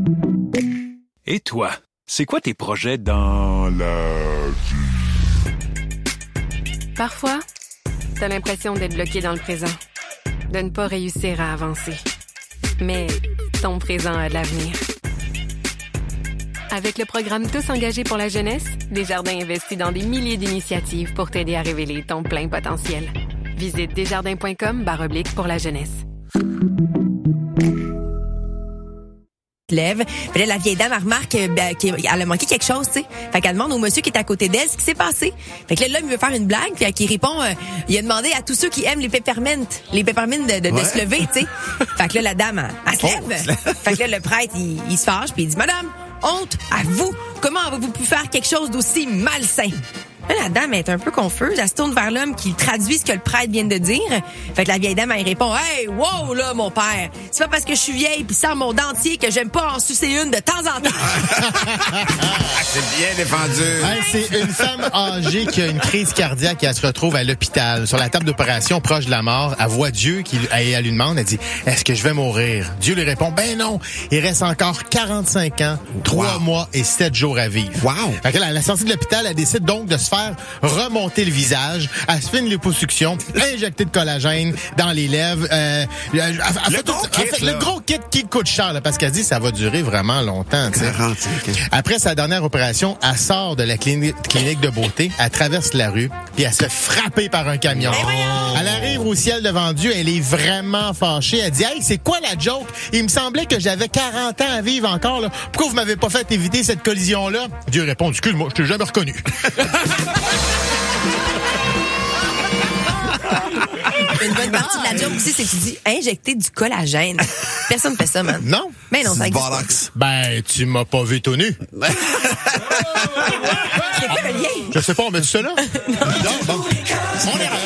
Et toi, c'est quoi tes projets dans la vie? Parfois, t'as l'impression d'être bloqué dans le présent, de ne pas réussir à avancer. Mais ton présent a de l'avenir. Avec le programme Tous engagés pour la jeunesse, Desjardins investit dans des milliers d'initiatives pour t'aider à révéler ton plein potentiel. Visite desjardins.com/pour la jeunesse. Lève. Puis là, la vieille dame, elle remarque qu'elle a manqué quelque chose, tu sais. Fait qu'elle demande au monsieur qui est à côté d'elle ce qui s'est passé. Fait que là, l'homme, il veut faire une blague, puis qui répond, il a demandé à tous ceux qui aiment les peppermints de se lever, tu sais. Fait que là, la dame, elle se lève. Fait que là, le prêtre, il se fâche, puis il dit, Madame, honte à vous. Comment avez-vous pu faire quelque chose d'aussi malsain? Là, la dame est un peu confuse. Elle se tourne vers l'homme qui traduit ce que le prêtre vient de dire. Fait que la vieille dame, elle répond, Hey, wow, là, mon père. C'est pas parce que je suis vieille pis sans mon dentier que j'aime pas en sucer une de temps en temps. C'est bien défendu. Hey, c'est une femme âgée qui a une crise cardiaque et elle se retrouve à l'hôpital. Sur la table d'opération, proche de la mort, elle voit Dieu elle lui demande, elle dit, est-ce que je vais mourir? Dieu lui répond, ben non. Il reste encore 45 ans, 3 mois et 7 jours à vivre. Wow. Fait que là, à la sortie de l'hôpital, elle décide donc de se faire remonter le visage, elle se fait une liposuction, injecter de collagène dans les lèvres. Le gros kit qui coûte cher, là, parce qu'elle dit que ça va durer vraiment longtemps. Après sa dernière opération, elle sort de la clinique de beauté, elle traverse la rue, puis elle se fait frapper par un camion. Elle arrive au ciel devant Dieu, elle est vraiment fâchée. Elle dit, hey, c'est quoi la joke? Il me semblait que j'avais 40 ans à vivre encore. Là. Pourquoi vous m'avez pas fait éviter cette collision-là? Dieu répond, excuse-moi, je t'ai jamais reconnu. Une bonne partie de la joke aussi, c'est que tu dis injecter du collagène. Personne ne fait ça, man. Non. Mais non, ça existe pas. Ben, tu m'as pas vu tout nu. C'est quoi le lien? Je sais pas, on met ça là? Non. Bon. On est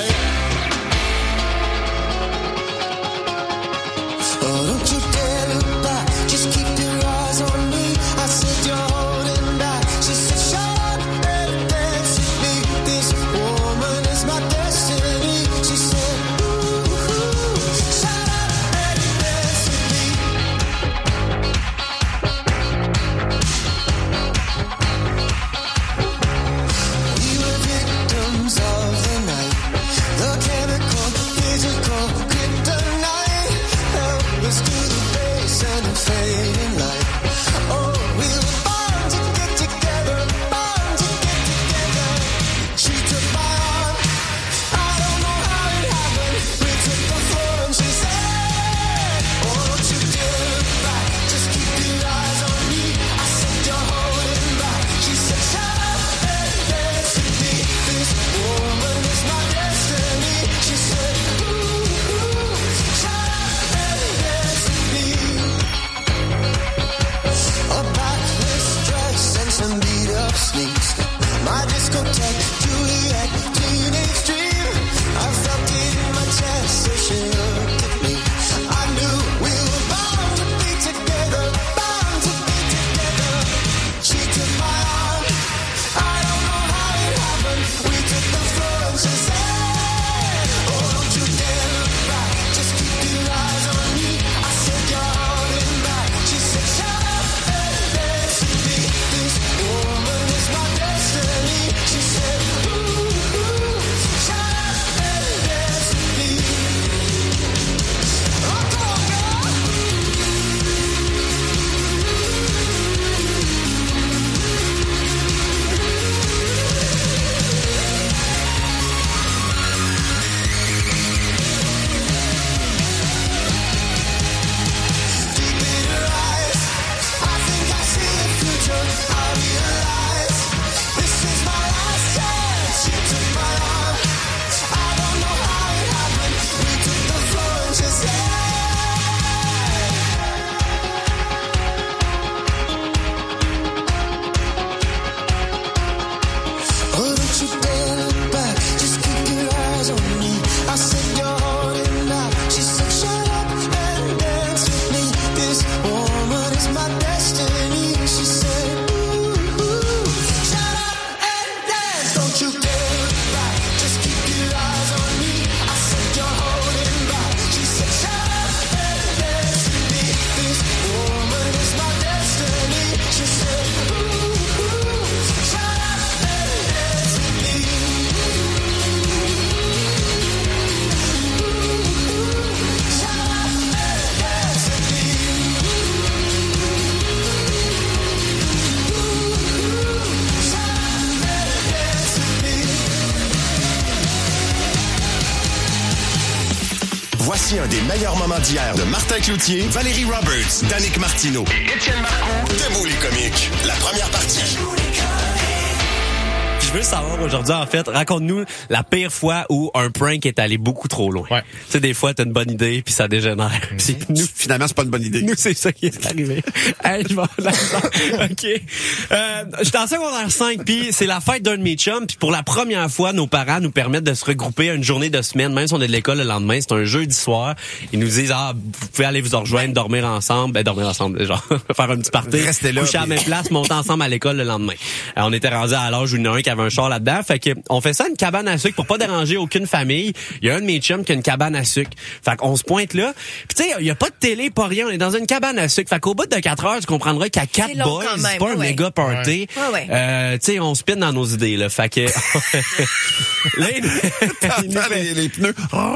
Voici un des meilleurs moments d'hier de Martin Cloutier, Valérie Roberts, Danick Martineau et Étienne Marcoux. Debout les comiques. La première partie. Je veux savoir aujourd'hui, en fait, raconte-nous la pire fois où un prank est allé beaucoup trop loin. Ouais. Tu sais, des fois, t'as une bonne idée, puis ça dégénère. Puis nous, Finalement, c'est pas une bonne idée. nous, c'est ça qui est arrivé. Hey, je vais OK. J'étais en secondaire 5, puis c'est la fête d'un de mes chums, puis pour la première fois, nos parents nous permettent de se regrouper à une journée de semaine, même si on est de l'école le lendemain, c'est un jeudi soir. Ils nous disent, vous pouvez aller vous rejoindre, dormir ensemble, genre, faire un petit party. Restez là. Coucher à la même place, monter ensemble à l'école le lendemain. On était rendus à l'âge où il y en a un qui avait un char là-dedans. Fait que on fait ça une cabane à sucre pour pas déranger aucune famille. Il y a un de mes chums qui a une cabane à sucre. Fait qu'on se pointe là. Puis tu sais, il y a pas de télé, pas rien. On est dans une cabane à sucre. Fait qu'au bout de 4 heures, tu comprendras qu'à 4 boys, c'est pas un méga party. Ouais. Tu sais, on spin dans nos idées, là. Fait que... là, il nous fait... les pneus.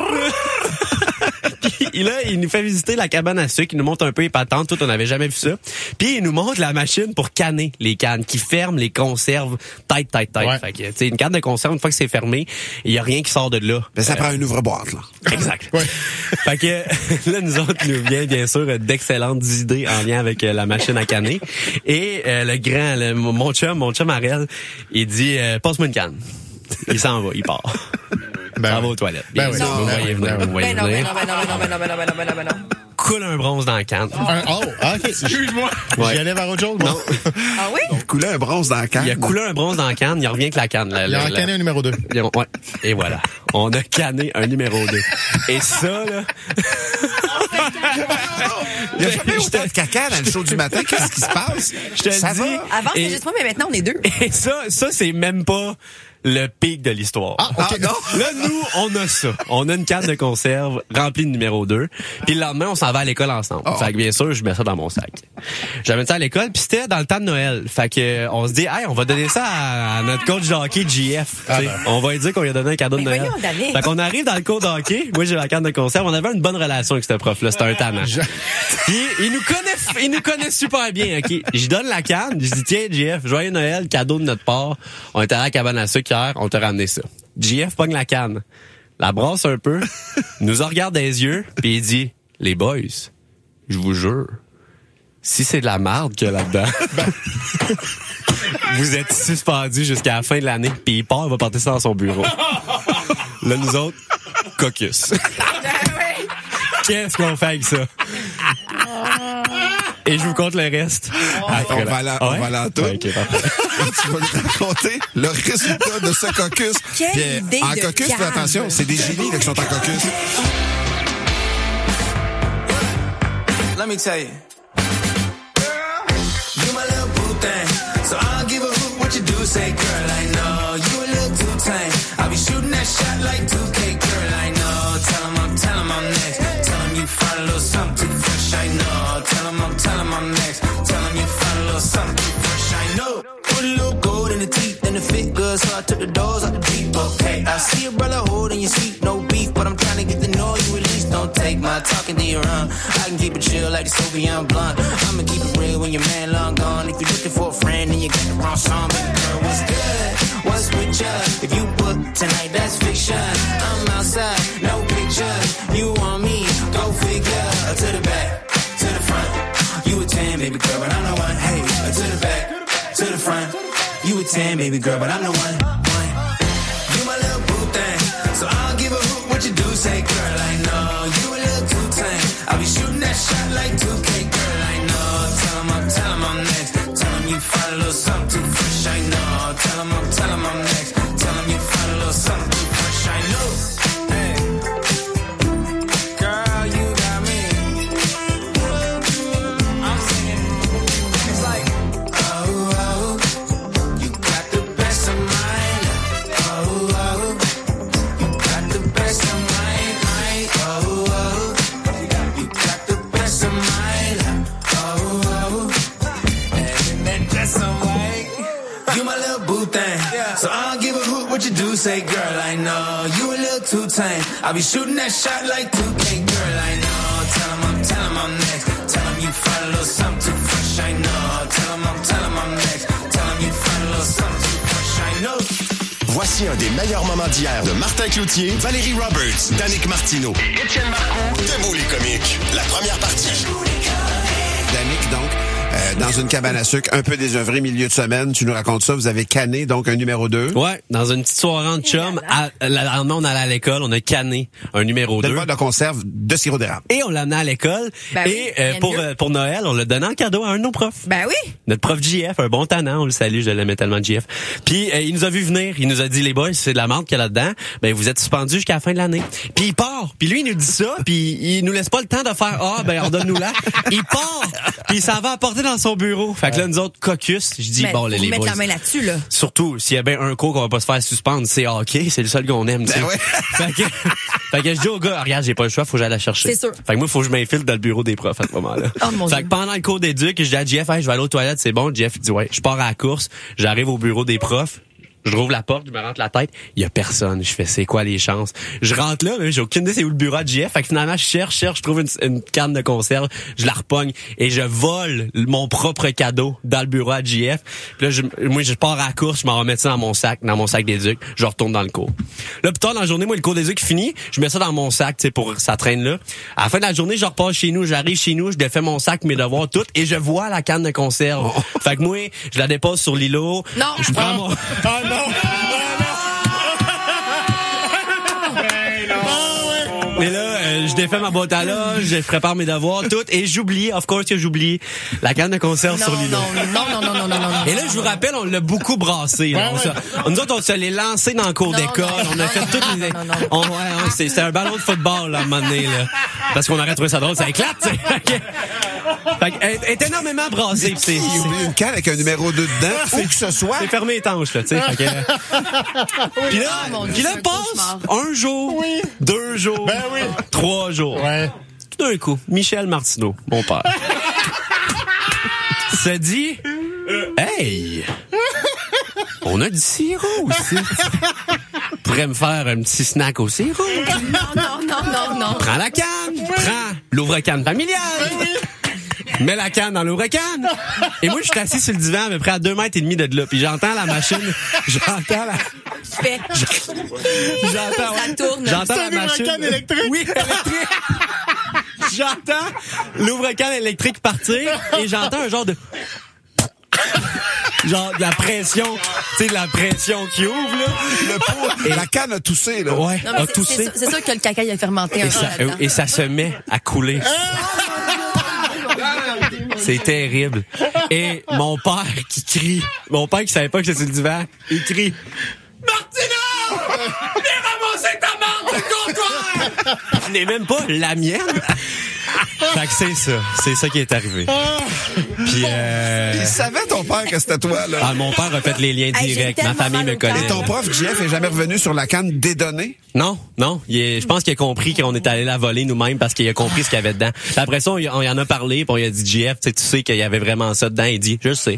Puis là, il nous fait visiter la cabane à sucre, il nous montre un peu les patentes, tout, on n'avait jamais vu ça. Puis il nous montre la machine pour canner les cannes, qui ferme les conserves tête. Ouais. Fait que, tu sais, une canne de conserve, une fois que c'est fermé, il y a rien qui sort de là. Ben, ça prend une ouvre-boîte, là. Exact. Ouais. Fait que là, nous autres, nous vient bien sûr d'excellentes idées en lien avec la machine à canner. Et mon chum Ariel, il dit passe-moi une canne. Il s'en va, il part. Ça va aux toilettes. Ben oui. Vous voyez venir, vous voyez venir. Ben non. Coule un bronze dans la canne. OK. Excuse-moi. J'y allais vers autre chose, moi. Ah oui? Il coulait un bronze dans la canne. Il a coulé un bronze dans la canne, il revient avec la canne. Il a encanné un numéro 2. Ouais. Et voilà. On a canné un numéro 2. Et ça, là... Il y a jamais autant de caca dans le show du matin. Qu'est-ce qui se passe? Je te Ça dis... va? Avant, c'était juste moi, mais maintenant, on est deux. Et ça, c'est même pas le pic de l'histoire. OK. non. Là, nous, on a ça. On a une canne de conserve remplie de numéro 2. Puis le lendemain, on s'en va à l'école ensemble. Fait que bien sûr, je mets ça dans mon sac. J'amène ça à l'école, puis c'était dans le temps de Noël. Fait que on se dit, hey, on va donner ça à notre coach de hockey, JF. On va lui dire qu'on lui a donné un cadeau de Mais Noël. voyons, Danick. Fait qu'on arrive dans le cours de hockey. Moi, j'ai la canne de conserve. On avait une bonne relation avec ce prof-là. C'était un tannant. Puis il nous connaît super bien, OK? Je donne la canne. Je dis, tiens, JF, joyeux Noël, cadeau de notre part. On était à la cabane à sucre hier, on t'a ramené ça. JF pogne la canne, la brasse un peu, nous en regarde dans les yeux, puis il dit, les boys, je vous jure, si c'est de la marde qu'il y a là-dedans, vous êtes suspendus jusqu'à la fin de l'année, puis il part, il va porter ça dans son bureau. Là, nous autres, caucus. Qu'est-ce qu'on fait avec ça? Et je vous compte le reste. On va aller en tout. Ouais, OK, parfait. Tu vas nous raconter le résultat de ce caucus. Quelle Puis, idée en de caucus, cave. fais attention, c'est des génies là, qui sont en caucus. Let me tell you. You my little boo thing. So I don't give a hoot what you do. Say, girl, I know you a little too tame. I'll be shooting that shot like 2K, girl, I know. Tell him I'm next. Tell him you find a little something too fresh, I know. Tell him I'm next. Tell him you find a little something too fresh, I know. Put a little gold in the teeth and it fit good, so I took the doors out the deep, okay. I see a brother holding your seat, no beef, but I'm trying to get to know you at least. Don't take my talking to your own. I can keep it chill like the Soviet blunt. I'ma keep it real when your man long gone. If you're looking for a friend and you got the wrong song, baby girl, what's good? What's with ya? If you book tonight, that's fiction. I'm outside, no pictures. You want me? Go figure. To the back, to the front. You a 10, baby girl, but I'm the one. Hey, to the back, to the front. You a 10, baby girl, but I'm the one. You my little boo thing, so I don't give a hoot what you do. Say, girl, I know you a little too tame. I'll be shooting that shot like 2K, girl, I know. Tell him I'm next. Tell him you find a little something too fresh, I know. Tell him I'm next. Tell him you find a little something too fresh, I know. Hey, girl, you got me. I'm singing. It's like, oh, you got the best of mine. Oh, you got the best of mine. Oh, you got the best of mine. Oh, and then that's some way. You my little boo thing, so I don't give a hoot what you do. Say, girl, I know you a little too tame. I'll be shooting that shot like 2K, girl, I know. Tell him I'm next. Tell him you find a little something too fresh, I know. Tell him I'm next. Tell him you find a little something too fresh, I know. Voici Voici un des meilleurs moments d'hier de Martin Cloutier, Valérie Roberts, Danick Martineau et Étienne Marcoux. Debout les comiques, la première partie. Danick, donc, dans une cabane à sucre, un peu désœuvré, milieu de semaine, tu nous racontes ça, vous avez canné, donc un numéro 2. Ouais, dans une petite soirée en chum, on allait à l'école, on a canné un numéro 2. De boîte de conserve de sirop d'érable. Et on l'a amené à l'école. Ben et oui, pour Noël, on l'a donné en cadeau à un de nos profs. Ben oui. Notre prof JF, un bon tannant, on le salue, je l'aimais tellement JF. Puis il nous a vu venir, il nous a dit les boys, c'est de la menthe qu'il y a là-dedans, ben vous êtes suspendus jusqu'à la fin de l'année. Puis il part, puis lui il nous dit ça, puis il nous laisse pas le temps de faire ordonne-nous là. Il part, puis il s'en va apporter dans son bureau. Fait que là nous autres caucus, je dis bon les mettre boys. la main là-dessus là. Surtout s'il y a bien un cours qu'on va pas se faire suspendre, c'est hockey, c'est le seul qu'on aime, tu sais. Ouais. Fait que je dis au gars, regarde, j'ai pas le choix, faut que j'aille la chercher. C'est sûr. Fait que moi faut que je m'infile dans le bureau des profs à ce moment-là. Oh mon Fait Dieu. que pendant le cours d'éduc, je dis à Jeff, hey, je vais aller aux toilettes, c'est bon. Jeff il dit ouais, je pars à la course, j'arrive au bureau des profs. Je rouvre la porte, je me rentre la tête, il y a personne. Je fais c'est quoi les chances? Je rentre là, mais j'ai aucune idée c'est où le bureau de JF. Fait que finalement je cherche, je trouve une canne de conserve, je la repogne et je vole mon propre cadeau dans le bureau à JF. Puis là je pars à la course, je m'en remets ça dans mon sac d'éduc, je retourne dans le cours. Là plus tard dans la journée, moi le cours d'éduc finit, je mets ça dans mon sac, tu sais pour ça traîne là. À la fin de la journée, je repars chez nous, j'arrive chez nous, je défais mon sac, mes devoirs tout et je vois la canne de conserve. Fait que moi, je la dépose sur l'îlot. Non. Je prends mon Et là, je défais ma boîte à lunch, je prépare mes devoirs, tout, et j'oublie, of course que j'oublie, la canne de conserve sur l'îlot. Non. Et là, je vous rappelle, on l'a beaucoup brassé. Là. Nous autres, on se l'est lancé dans le cours d'école. On a fait toutes les... C'était un ballon de football, là, à un moment donné, là. Parce qu'on aurait trouvé ça drôle, ça éclate, tu sais. Fait qu'elle est énormément brassée. Il oublie une canne avec un numéro 2 dedans, faut que ce soit. C'est fermé étanche, là, tu sais. Puis là, passe un jour, 2 jours, 3 jours. Ouais. Tout d'un coup, Michel Martineau, mon père, se dit, hey, on a du sirop aussi. Pourrait me faire un petit snack au sirop. Non. Prends la canne, prends l'ouvre-canne familiale. Mets la canne dans l'ouvre-canne. Et moi, je suis assis sur le divan à peu près à 2,5 mètres de là. Puis j'entends la machine. J'entends la machine. L'ouvre-canne électrique? Oui, électrique. J'entends l'ouvre-canne électrique partir et j'entends un genre de... genre de la pression, tu sais, de la pression qui ouvre, là. Le pot, et la canne a toussé, là. Ouais, Non, mais a toussé. c'est sûr que le caca il a fermenté un peu là-dedans. Et ça se met à couler. C'est terrible. Et mon père qui crie, mon père qui savait pas que j'étais sur le divan, il crie « Martineau! Viens ramasser ta marde de comptoir! » Je n'ai même pas la mienne. Fait que c'est ça qui est arrivé. Puis Il savait, ton père, que c'était toi, là. mon père a fait les liens Hey, directs. j'ai Ma tellement famille mal me au cœur. connaît. Et ton prof, JF, est jamais revenu sur la canne dédonnée? Non. Je pense qu'il a compris qu'on est allé la voler nous-mêmes parce qu'il a compris ce qu'il y avait dedans. Puis après ça, on y en a parlé, puis on lui a dit, JF, tu sais qu'il y avait vraiment ça dedans. Il dit, je sais.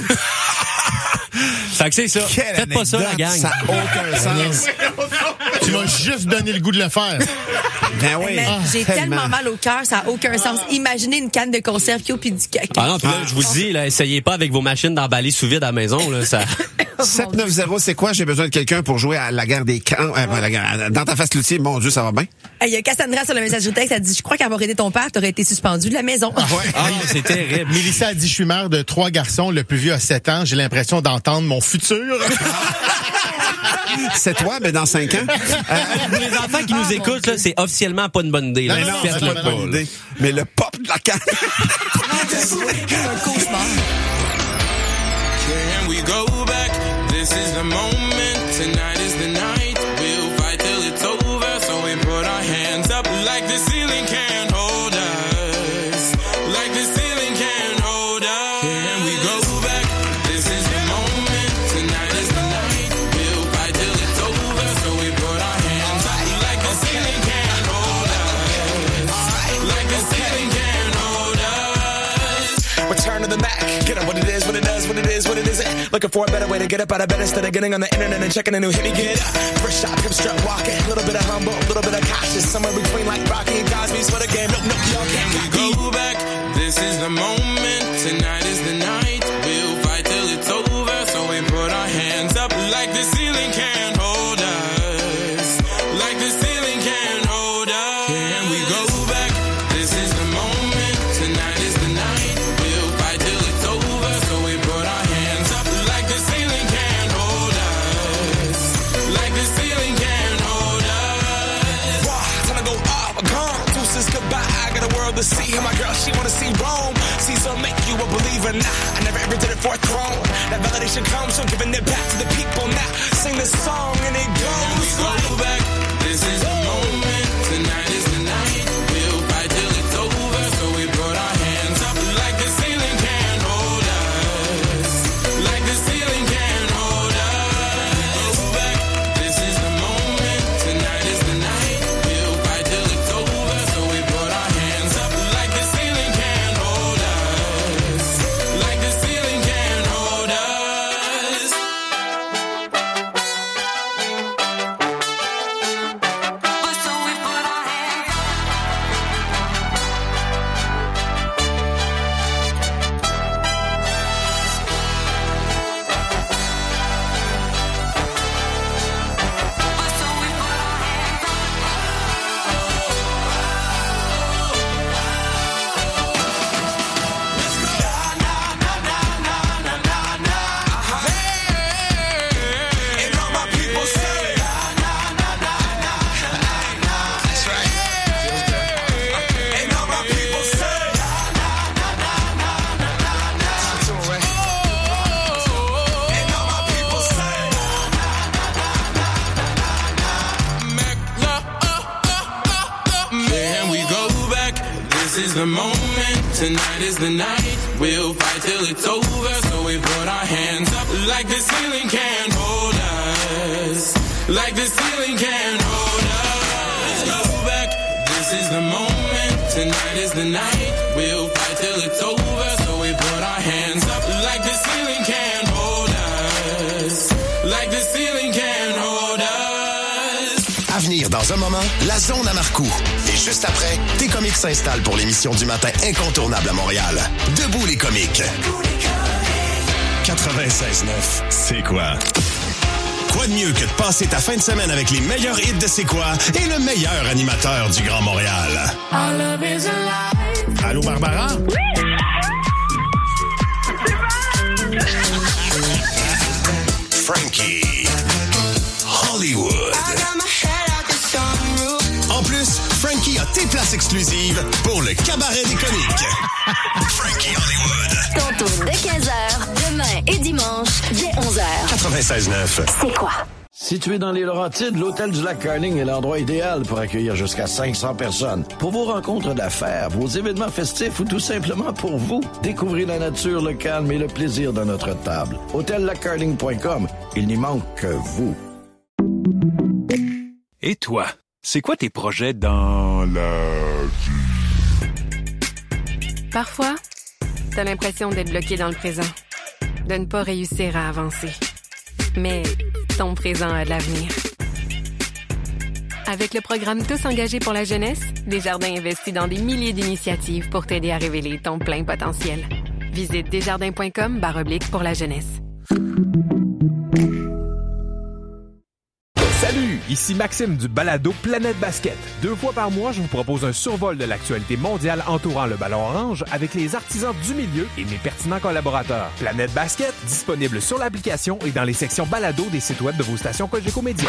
Fait que c'est ça. Quelle Faites pas ça, la anecdote, gang. Ça n'a aucun sens. Tu m'as juste donné le goût de le faire. Ben oui. Mais j'ai tellement mal au cœur, ça n'a aucun sens. Imaginez une canne de conserve qui a puis du caca. Ah non, puis là, je vous dis, là, essayez pas avec vos machines d'emballer sous vide à la maison, là, ça... 790, c'est quoi? J'ai besoin de quelqu'un pour jouer à la guerre des camps. Dans ta face, Cloutier, mon Dieu, ça va bien? Il y a Cassandra sur le messagerie texte, elle dit, je crois qu'avoir aidé ton père, t'aurais été suspendu de la maison. Ah, c'est terrible. Mélissa a dit, je suis mère de 3 garçons. Le plus vieux a 7 ans. J'ai l'impression d'entendre mon futur. C'est toi, mais dans 5 ans? Pour les enfants qui nous écoutent, là, c'est officiellement pas une bonne idée. Là. Non, non, Faites-le c'est pas, pas une bonne là. Idée. Mais le pop de la canne. Un cauchemar. Can we go back? This is the moment. Tonight is the night. We'll fight till it's over. So we put our hands up like the ceiling can't hold us. Like the ceiling can't hold us. Can we go back? This is the moment. Tonight is the night. We'll fight till it's over. So we put our hands up like the ceiling can't hold us. Like the ceiling can't hold us. Return to the Mac. Get up what it is, what it does, what it is, what it isn't. Looking for a better way to get up out of bed instead of getting on the internet and checking a new hit. Me get up, first shot, hip strut walking. A little bit of humble, a little bit of cautious. Somewhere between like Rocky and Cosby's for the game. Nope, y'all can't Go back, this is the moment. Tonight is the night. We'll fight till it's over. So we put our hands up like the ceiling can't hold. Nah, I never ever did it for a throne. That validation comes from giving it back to the people. Now sing the song and it goes like back. This is the moment. Tonight is the night. We'll fight till it's over. So we put our hands up like the ceiling can't hold us. Like the ceiling can't hold us. Go back. This is the moment. Tonight is the night. We'll fight till it's over. So we put our hands up like the ceiling can't hold us. Like the ceiling can't hold us. So we put our hands up. So we put our hands up. And all my people say, that's right. And all my people say, and all my people say, man, we go back. This is the moment. Tonight is the night. We'll fight till it's over. So we put our hands up like the ceiling can't hold us. Like the ceiling can't hold us. Go back. This is the moment. Tonight is the night. We'll fight till it's over. So we put our hands up like the ceiling can't hold us. Like the ceiling can't hold us. À venir dans un moment, la zone à Marcoux. Et juste après, tes comiques s'installent pour l'émission du matin incontournable à Montréal. Debout les comiques. 96.9, c'est quoi? Quoi de mieux que de passer ta fin de semaine avec les meilleurs hits de C'est quoi et le meilleur animateur du Grand Montréal? Allô, Barbara? Frankie. Hollywood. En plus, Frankie a tes places exclusives pour le cabaret des comiques. Frankie Hollywood. Tantôt dès 15h, demain et dimanche dès 11h. 96.9. C'est quoi? Situé dans les Laurentides, l'Hôtel du Lac-Carling est l'endroit idéal pour accueillir jusqu'à 500 personnes. Pour vos rencontres d'affaires, vos événements festifs ou tout simplement pour vous, découvrez la nature, le calme et le plaisir de notre table. HôtelLac-Carling.com, il n'y manque que vous. Et toi, c'est quoi tes projets dans la vie? Parfois, t'as l'impression d'être bloqué dans le présent, de ne pas réussir à avancer. Mais ton présent a de l'avenir. Avec le programme Tous engagés pour la jeunesse, Desjardins investit dans des milliers d'initiatives pour t'aider à révéler ton plein potentiel. Visite desjardins.com/pour la jeunesse. Salut, ici Maxime du balado Planète Basket. 2 fois par mois, je vous propose un survol de l'actualité mondiale entourant le ballon orange avec les artisans du milieu et mes pertinents collaborateurs. Planète Basket, disponible sur l'application et dans les sections balado des sites web de vos stations Cogeco Média.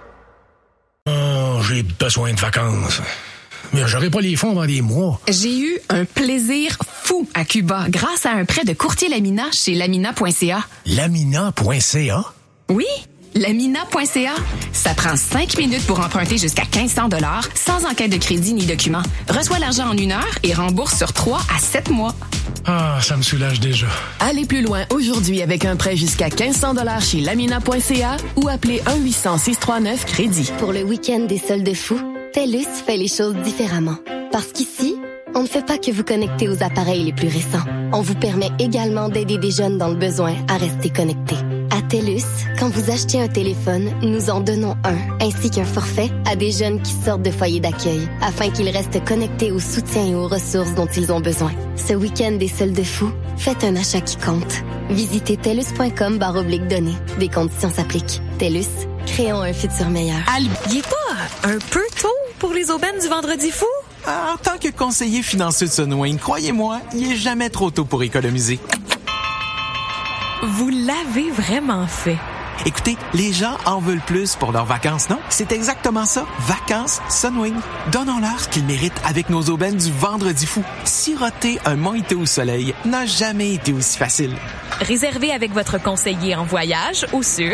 Oh, j'ai besoin de vacances. Mais j'aurai pas les fonds dans des mois. J'ai eu un plaisir fou à Cuba grâce à un prêt de courtier Lamina chez Lamina.ca. Lamina.ca? Oui, Lamina.ca. Ça prend 5 minutes pour emprunter jusqu'à 1500 $ sans enquête de crédit ni document. Reçois l'argent en 1 heure et rembourse sur 3 à 7 mois. Ah, ça me soulage déjà. Allez plus loin aujourd'hui avec un prêt jusqu'à 1500 $ chez Lamina.ca ou appelez 1-800-639-crédit. Pour le week-end des soldes fous, TELUS fait les choses différemment. Parce qu'ici, on ne fait pas que vous connecter aux appareils les plus récents. On vous permet également d'aider des jeunes dans le besoin à rester connectés. À TELUS, quand vous achetez un téléphone, nous en donnons un, ainsi qu'un forfait à des jeunes qui sortent de foyers d'accueil, afin qu'ils restent connectés au soutien et aux ressources dont ils ont besoin. Ce week-end des soldes fous, faites un achat qui compte. Visitez TELUS.com/données. Des conditions s'appliquent. TELUS, créons un futur meilleur. Il est pas un peu tôt pour les aubaines du Vendredi fou? En tant que conseiller financier de Sunwayne, croyez-moi, il est jamais trop tôt pour économiser. Vous l'avez vraiment fait. Écoutez, les gens en veulent plus pour leurs vacances, non? C'est exactement ça. Vacances Sunwing. Donnons-leur ce qu'ils méritent avec nos aubaines du Vendredi fou. Siroter un mojito au soleil n'a jamais été aussi facile. Réservez avec votre conseiller en voyage ou sur...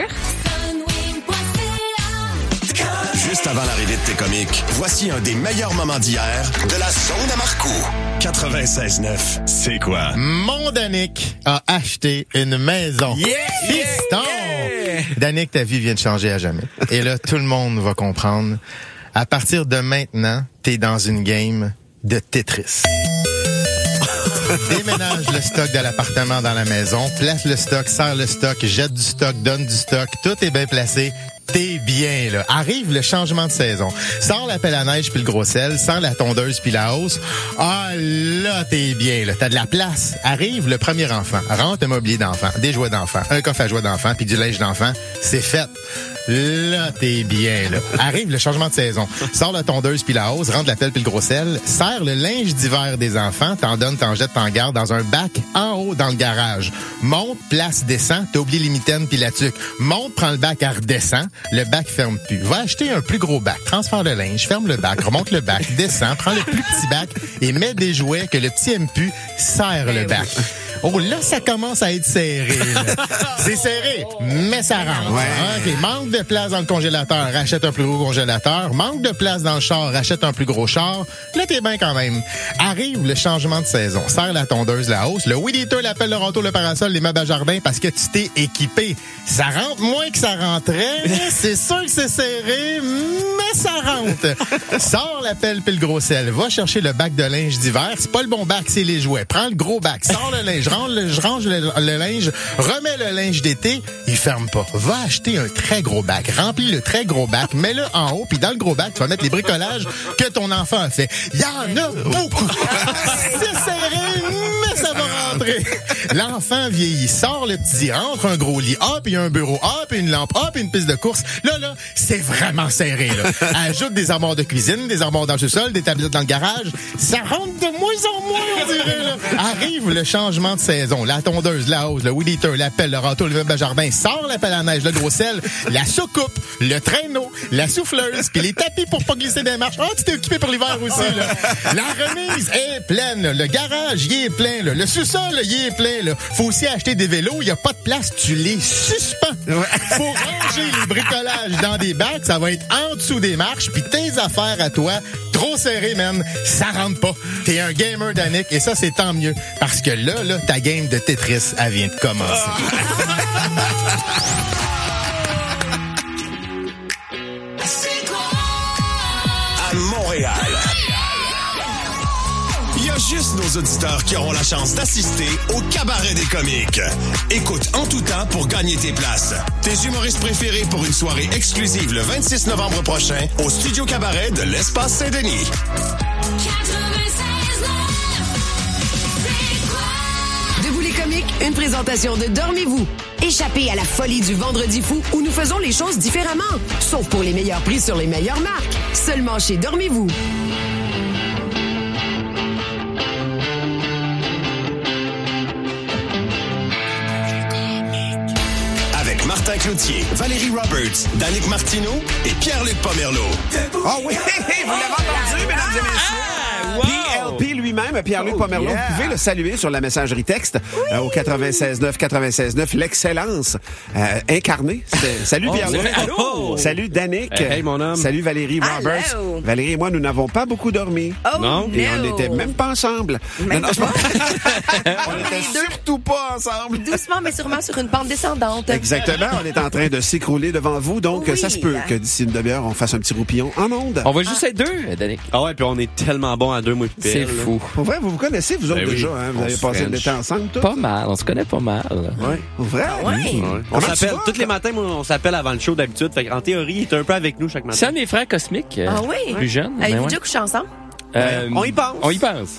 Juste avant l'arrivée de T-Comics, voici un des meilleurs moments d'hier de la zone à Marcoux. 96.9, c'est quoi? Mon Danick a acheté une maison. Yeah! Fiston! Yeah! Danick, ta vie vient de changer à jamais. Et là, tout le monde va comprendre. À partir de maintenant, t'es dans une game de Tetris. Déménage le stock de l'appartement dans la maison, place le stock, serre le stock, jette du stock, donne du stock, tout est bien placé. T'es bien, là. Arrive le changement de saison. Sors la pelle à neige puis le gros sel, sors la tondeuse puis la hausse. Ah, là, t'es bien, là. T'as de la place. Arrive le premier enfant. Rentre un mobilier d'enfant, des jouets d'enfant, un coffre à jouets d'enfant puis du linge d'enfant. C'est fait. Là, t'es bien, là. Arrive le changement de saison. Sors la tondeuse puis la hausse, rentre la pelle puis le gros sel, serre le linge d'hiver des enfants, t'en donnes, t'en jettes, t'en gardes dans un bac en haut dans le garage. Monte, place, descend, t'as oublié les mitaines puis la tuque. Monte, prends le bac, redescend, le bac ferme plus. Va acheter un plus gros bac, transfère le linge, ferme le bac, remonte le bac, descend, prends le plus petit bac et mets des jouets que le petit aime plus, serre le bac. Oh, là, ça commence à être serré. C'est serré, mais ça rentre. Ouais. OK, manque de place dans le congélateur, rachète un plus gros congélateur. Manque de place dans le char, rachète un plus gros char. Là, t'es bien quand même. Arrive le changement de saison. Serre la tondeuse, la hausse. Le weed eater, l'appelle, le râteau, le parasol, les meubles à jardin parce que tu t'es équipé. Ça rentre moins que ça rentrait. C'est sûr que c'est serré, mais ça rentre. Sors la pelle puis le gros sel. Va chercher le bac de linge d'hiver. C'est pas le bon bac, c'est les jouets. Prends le gros bac. Sors le linge. Range le linge, remets le linge d'été, il ferme pas. Va acheter un très gros bac, remplis le très gros bac, mets-le en haut, puis dans le gros bac, tu vas mettre les bricolages que ton enfant a fait. Il y en a beaucoup. C'est serré, mais ça va rentrer. L'enfant vieillit, sort le petit, rentre un gros lit, hop, il y a un bureau, hop, une lampe, hop, une piste de course. Là, c'est vraiment serré, là. Ajoute des armoires de cuisine, des armoires dans le sous-sol, des tablettes dans le garage. Ça rentre de moins en moins, on dirait, là. Arrive le changement de saison. La tondeuse, la hausse, le weed eater, la pelle, le râteau, le meuble à jardin, sort la pelle à neige, le gros sel, la soucoupe, le traîneau, la souffleuse, puis les tapis pour pas glisser des marches. Ah, tu t'es occupé pour l'hiver aussi, là. La remise est pleine, là. Le garage, il est plein, là. Le sous-sol, il est plein, là. Faut aussi acheter des vélos, il y a pas de place, tu les suspends. Faut ranger les bricolages dans des bacs, ça va être en dessous des marches, puis tes affaires à toi, trop serré, man, ça rentre pas. T'es un gamer, Danick, et ça, c'est tant mieux. Parce que là, ta game de Tetris, elle vient de commencer. À Montréal, il y a juste nos auditeurs qui auront la chance d'assister au Cabaret des comiques. Écoute en tout temps pour gagner tes places. Tes humoristes préférés pour une soirée exclusive le 26 novembre prochain au Studio Cabaret de l'Espace Saint-Denis. Debout les comiques, une présentation de Dormez-vous. Échappez à la folie du Vendredi fou où nous faisons les choses différemment. Sauf pour les meilleurs prix sur les meilleures marques. Seulement chez Dormez-vous. Avec Martin Cloutier, Valérie Roberts, Danick Martineau et Pierre-Luc Pomerleau. Ah oui, vous l'avez entendu, mesdames et messieurs. PLP lui-même, Pierre-Luc Pomerleau, vous pouvez le saluer sur la messagerie texte au 96.9, l'excellence incarnée. Salut Pierre-Luc. Allô. Salut Danick. Hey, mon homme. Salut Valérie Roberts. Hello. Valérie et moi, nous n'avons pas beaucoup dormi. Oh, Non. Et on n'était même pas ensemble. Même Non, on n'était surtout pas ensemble. Doucement, mais sûrement sur une pente descendante. Exactement, on est en train de s'écrouler devant vous, donc Oui. ça se peut que d'ici une demi-heure, on fasse un petit roupillon en ondes. On va juste être deux, Danick. Ah ouais, puis on est tellement bons à deux, moi, puis C'est Pierre, là. fou. Pour vrai, vous vous connaissez, vous autres, Ben oui. déjà, hein? Vous On avez se passé French. l'été ensemble, tous? Pas mal, on se connaît pas mal. Ouais. Pour vrai? Ouais. Ouais. On Comment tu s'appelle, vas, tous les toi? matins, moi, on s'appelle avant le show d'habitude. Fait qu'en théorie, il est un peu avec nous chaque matin. C'est un de mes frères cosmiques. Ah oui? Plus jeune. Avez-vous ouais. déjà couché ensemble? On y pense. On y pense.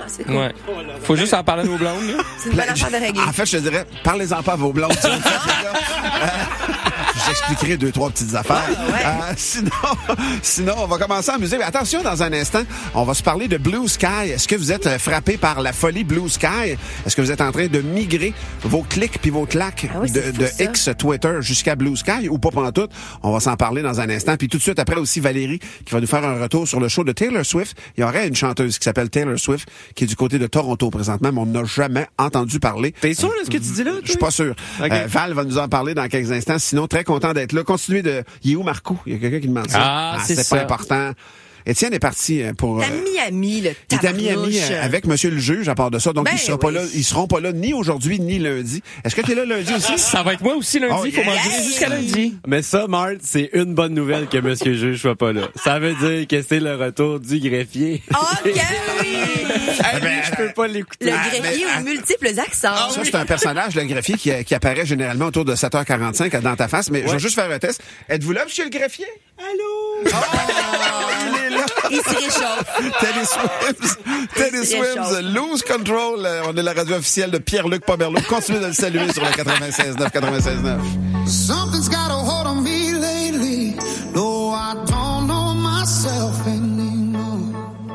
c'est cool. Ouais. Faut juste en parler à nos blondes, là. C'est une bonne affaire de régler. En fait, je te dirais, parlez-en pas à vos blondes. J'expliquerai 2-3 petites affaires. Sinon, on va commencer à amuser. Mais attention, dans un instant, on va se parler de Blue Sky. Est-ce que vous êtes frappé par la folie Blue Sky? Est-ce que vous êtes en train de migrer vos clics puis vos claques de X, Twitter, jusqu'à Blue Sky ou pas pantoute? On va s'en parler dans un instant. Puis tout de suite après aussi, Valérie qui va nous faire un retour sur le show de Taylor Swift. Il y aurait une chanteuse qui s'appelle Taylor Swift qui est du côté de Toronto présentement, mais on n'a jamais entendu parler. T'es sûr de ce que tu dis là? Je suis pas sûr. Okay. Val va nous en parler dans quelques instants. Sinon, très content d'être là. Continuez de... Il est où Marco? Il y a quelqu'un qui demande ça. C'est pas important. Étienne est parti pour... T'as Miami, le il est à Miami avec monsieur le juge à part de ça. Donc, il sera pas là. Ils seront pas là ni aujourd'hui ni lundi. Est-ce que tu es là lundi aussi? Ça va être moi aussi lundi. Faut m'en dire jusqu'à lundi. Mais ça, Marthe, c'est une bonne nouvelle que monsieur le juge soit pas là. Ça veut dire que c'est le retour du greffier. OK, oui! Je peux pas l'écouter. Le greffier aux multiples accents. Ça, c'est un personnage, le greffier, qui apparaît généralement autour de 7h45 dans ta face. Mais je vais juste faire un test. Êtes-vous là, monsieur le greffier? Allô? Il est là. Il se réchauffe. Teddy Swims, Lose Control. On est la radio officielle de Pierre-Luc Pomerleau. Continuez de le saluer sur le 96.9, 96.9. Something's got a hold on me lately. No, I don't know myself anymore.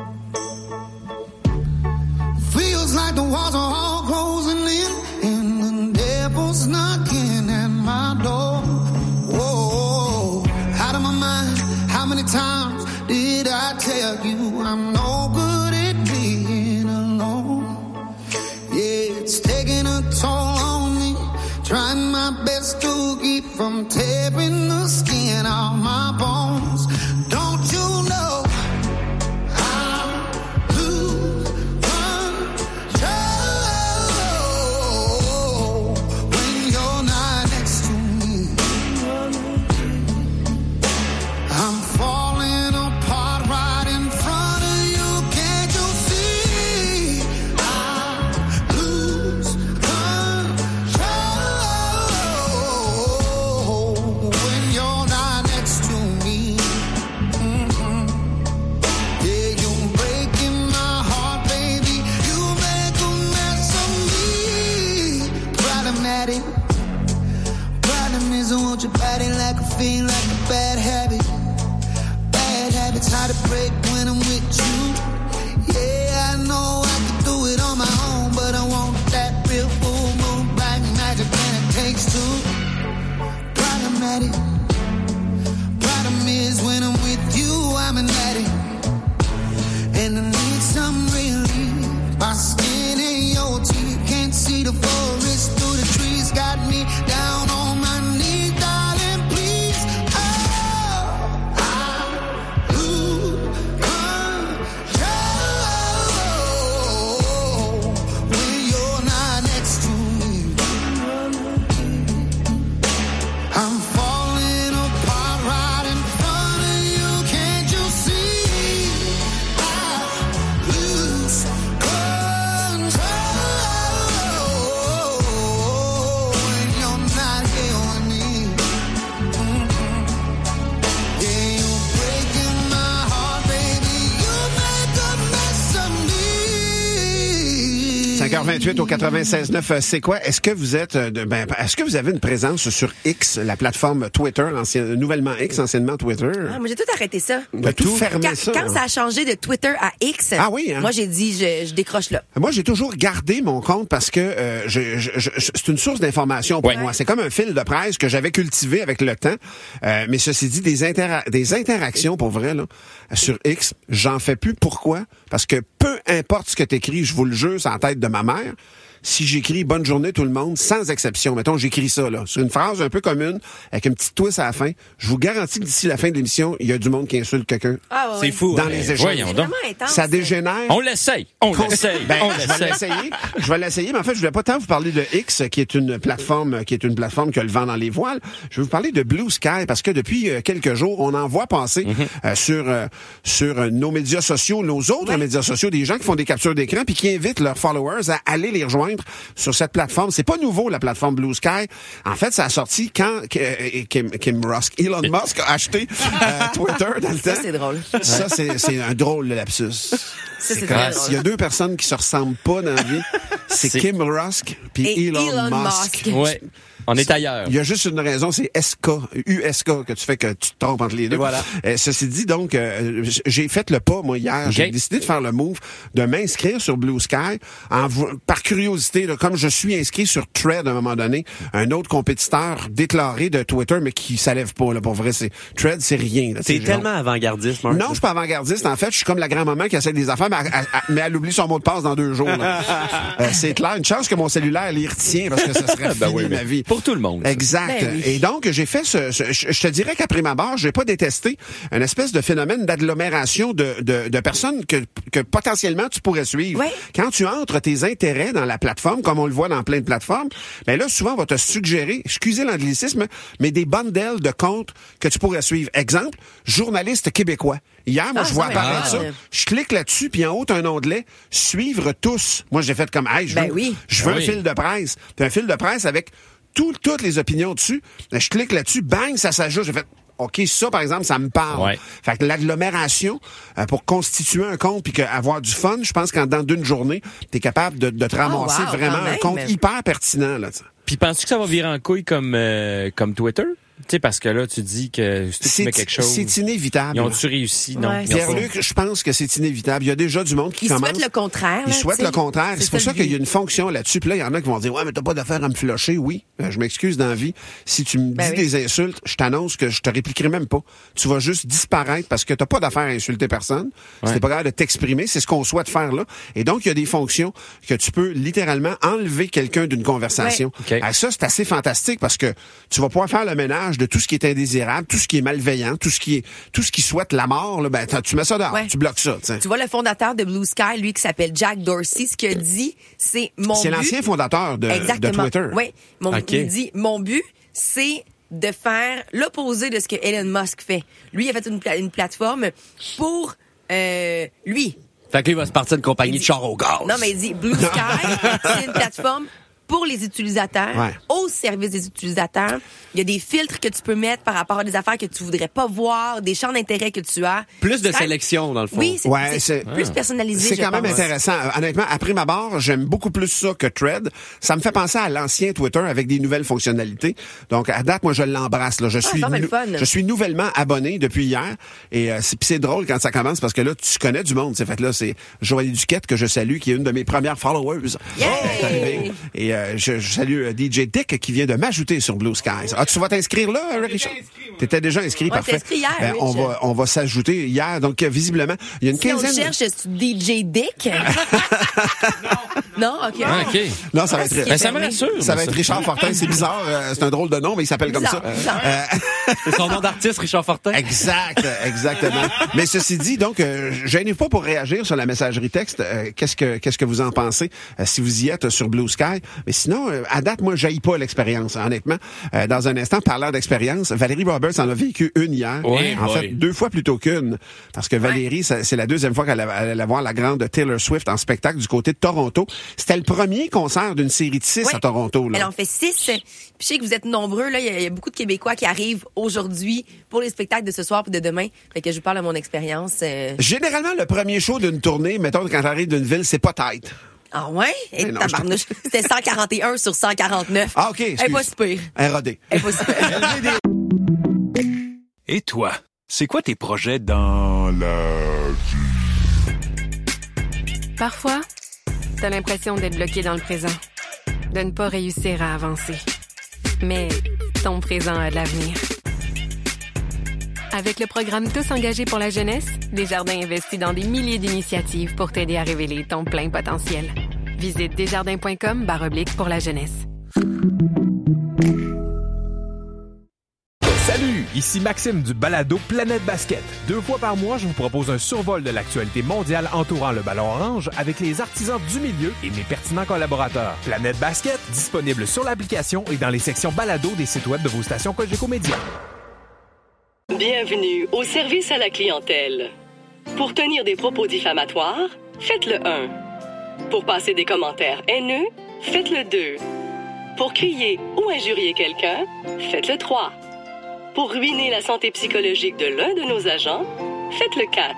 Feels like the walls are all closing in and the devil's knocking at my door. Whoa, out of my mind. How many times did I tell you I'm no good at being alone? Yeah, it's taking a toll on me. Trying my best to keep from tearing the skin off my bones. Don't you know I lose control when you're not next to me? I'm falling apart right in front of you. Can't you see? I lose control when you're not next to me. Mm-hmm. Yeah, you're breaking my heart, baby. You make a mess of me. Problematic. Problem is I want your body like a fiend, like a bad habit. Bad habits hard to break when I'm with you. Yeah, I know I can do it on my own, but I want that real full moon black magic and it takes two. Problematic. Problem is when I'm with you, I'm an addict. And I need some relief. My skin and your teeth can't see the forest through the trees. Got me down on my knees, darling, please. Oh, I lose control when you're not next to me. I'm falling apart right in front of you. Can't you see? I lose control when you're not here with me. Yeah, you're breaking my heart, baby. You make a mess of me. 5h28 au 96.9, c'est quoi? Est-ce que vous êtes, est-ce que vous avez une présence sur X, la plateforme Twitter, nouvellement X, anciennement Twitter? Ah, moi, j'ai tout arrêté ça. Tout fermé ça. Quand ça a changé de Twitter à X, moi, j'ai dit, je décroche là. Moi, j'ai toujours gardé mon compte parce que c'est une source d'information pour moi. C'est comme un fil de presse que j'avais cultivé avec le temps. Mais ceci dit, des interactions, pour vrai, là, sur X, j'en fais plus. Pourquoi? Parce que peu importe ce que t'écris, je vous le jure, c'est en tête de ma mère. Si j'écris « Bonne journée tout le monde », sans exception, mettons, j'écris ça, là, sur une phrase un peu commune, avec un petit twist à la fin, je vous garantis que d'ici la fin de l'émission, il y a du monde qui insulte quelqu'un. Ah, c'est fou. Dans les échanges. Voyons donc. Ça dégénère. On l'essaye. Je vais l'essayer, mais en fait, je voulais pas tant vous parler de X, qui est une plateforme qui a le vent dans les voiles. Je vais vous parler de Blue Sky, parce que depuis quelques jours, on en voit passer sur nos médias sociaux, nos autres médias sociaux, des gens qui font des captures d'écran puis qui invitent leurs followers à aller les rejoindre poindre sur cette plateforme. C'est pas nouveau, la plateforme Blue Sky. En fait, ça a sorti quand Elon Musk a acheté Twitter dans le temps. Ça, c'est drôle. Ça, c'est un drôle de lapsus. Ça, c'est très drôle. Il y a deux personnes qui se ressemblent pas dans la vie. C'est Kim Rusk puis Elon Musk. Ouais. On est ailleurs. Il y a juste une raison, c'est USK, que tu fais que tu te trompes entre les deux. Voilà. Ceci dit, donc, j'ai fait le pas, moi, hier. J'ai décidé de faire le move, de m'inscrire sur Blue Sky, par curiosité, là, comme je suis inscrit sur Thread à un moment donné, un autre compétiteur déclaré de Twitter, mais qui s'élève pas, là, pour vrai. Thread, c'est rien. T'es tellement avant-gardiste, Marc. Non, je suis pas avant-gardiste. En fait, je suis comme la grand-maman qui essaie des affaires, mais elle oublie son mot de passe dans 2 jours. C'est clair. Une chance que mon cellulaire l'y retient, parce que ça serait fini ma vie. Pour tout le monde. Exact. Ben oui. Et donc, j'ai fait je te dirais qu'à prime abord, j'ai pas détesté une espèce de phénomène d'agglomération de personnes que potentiellement tu pourrais suivre. Ouais. Quand tu entres tes intérêts dans la plateforme, comme on le voit dans plein de plateformes, ben là, souvent, on va te suggérer, excusez l'anglicisme, mais des bundles de comptes que tu pourrais suivre. Exemple, journaliste québécois. Hier, moi, je vois apparaître ça. Je clique là-dessus, puis en haut, t'as un onglet « Suivre tous ». Moi, j'ai fait comme « Hey, je veux un fil de presse ». Puis un fil de presse avec toutes les opinions dessus. Je clique là-dessus, bang, ça s'ajoute. J'ai fait OK, ça, par exemple, ça me parle. Ouais. Fait que l'agglomération, pour constituer un compte puis avoir du fun, je pense qu'en dedans d'une journée, t'es capable de te ramasser vraiment un compte hyper pertinent. Là, puis penses-tu que ça va virer en couille comme Twitter? Tu sais, parce que là, tu dis que si tu mets quelque chose... C'est inévitable. Ils ont-tu réussi? Non. Ouais, Pierre-Luc, je pense que c'est inévitable. Il y a déjà du monde qui commence... Ils souhaitent le contraire. Ils souhaitent le contraire. C'est pour ça qu'il y a une fonction là-dessus. Puis là, il y en a qui vont dire « Ouais, mais t'as pas d'affaire à me flusher. » Oui, je m'excuse dans la vie. Si tu me dis des insultes, je t'annonce que je te répliquerai même pas. Tu vas juste disparaître parce que t'as pas d'affaire à insulter personne. Si t'es pas capable de t'exprimer, c'est ce qu'on souhaite faire là. Et donc, il y a des fonctions que tu peux littéralement enlever quelqu'un d'une conversation. Okay. Alors ça, c'est assez fantastique parce que tu vas pouvoir faire le ménage de tout ce qui est indésirable, tout ce qui est malveillant, tout ce qui souhaite la mort, là, ben, tu mets ça dehors, tu bloques ça. T'sais. Tu vois, le fondateur de Blue Sky, lui, qui s'appelle Jack Dorsey, ce qu'il a dit, c'est mon but... C'est l'ancien fondateur de Twitter. Oui. Il dit, mon but, c'est de faire l'opposé de ce que Elon Musk fait. Lui, il a fait une plateforme pour lui. Fait que lui, il va se partir d'une compagnie de char au gaz. Non, mais il dit, Blue Sky, c'est une plateforme pour les utilisateurs, au service des utilisateurs. Il y a des filtres que tu peux mettre par rapport à des affaires que tu voudrais pas voir, des champs d'intérêt que tu as. Plus de sélection, dans le fond. Oui, c'est plus personnalisé. C'est quand même intéressant. Honnêtement, à prime abord, j'aime beaucoup plus ça que Thread. Ça me fait penser à l'ancien Twitter avec des nouvelles fonctionnalités. Donc, à date, moi, je l'embrasse. Là. Je suis nouvellement abonné depuis hier. Et c'est drôle quand ça commence parce que là, tu connais du monde. Fait que là, c'est Joël Duquette que je salue, qui est une de mes premières followers. Et je salue DJ Dick qui vient de m'ajouter sur Blue Skies. Ah, tu vas t'inscrire là, Richard? T'étais déjà inscrit, parfait. Inscrit hier, on va s'ajouter hier. Donc, visiblement, il y a une quinzaine... Si on cherche DJ Dick... Non, OK. Ah, OK. Non, ça va être... Mais ça me rassure. Ça va être Richard Fortin. C'est bizarre. C'est un drôle de nom, mais il s'appelle comme ça. C'est son nom d'artiste, Richard Fortin. Exactement. Mais ceci dit, donc, gênez pas pour réagir sur la messagerie texte. Qu'est-ce que vous en pensez si vous y êtes sur Blue Sky? Mais sinon, à date, moi, j'haïs pas l'expérience, honnêtement. Dans un instant, parlant d'expérience, Valérie Roberts en a vécu une hier. Oui, en fait, 2 fois plutôt qu'une. Parce que Valérie, c'est la deuxième fois qu'elle allait voir la grande Taylor Swift en spectacle du côté de Toronto. C'était le premier concert d'une série de 6 à Toronto. Là. Elle en fait 6. Puis je sais que vous êtes nombreux. Là, il y a beaucoup de Québécois qui arrivent aujourd'hui pour les spectacles de ce soir et de demain. Fait que je vous parle de mon expérience. Généralement, le premier show d'une tournée, mettons, quand j'arrive d'une ville, c'est pas tight. Ah ouais? Tabarnouche. C'était 141 sur 149. Ah, OK. Elle est pas si pire. Elle est rodée. Elle est pas si pire. Et toi, c'est quoi tes projets dans la vie? Parfois, t'as l'impression d'être bloqué dans le présent, de ne pas réussir à avancer. Mais ton présent a de l'avenir. Avec le programme Tous engagés pour la jeunesse, Desjardins investit dans des milliers d'initiatives pour t'aider à révéler ton plein potentiel. Visite desjardins.com/pour la jeunesse. Salut, ici Maxime du balado Planète Basket. 2 fois par mois, je vous propose un survol de l'actualité mondiale entourant le ballon orange avec les artisans du milieu et mes pertinents collaborateurs. Planète Basket, disponible sur l'application et dans les sections balado des sites web de vos stations Cogeco Média. Bienvenue au service à la clientèle. Pour tenir des propos diffamatoires, faites le 1. Pour passer des commentaires haineux, faites le 2. Pour crier ou injurier quelqu'un, faites le 3. Pour ruiner la santé psychologique de l'un de nos agents, faites le 4.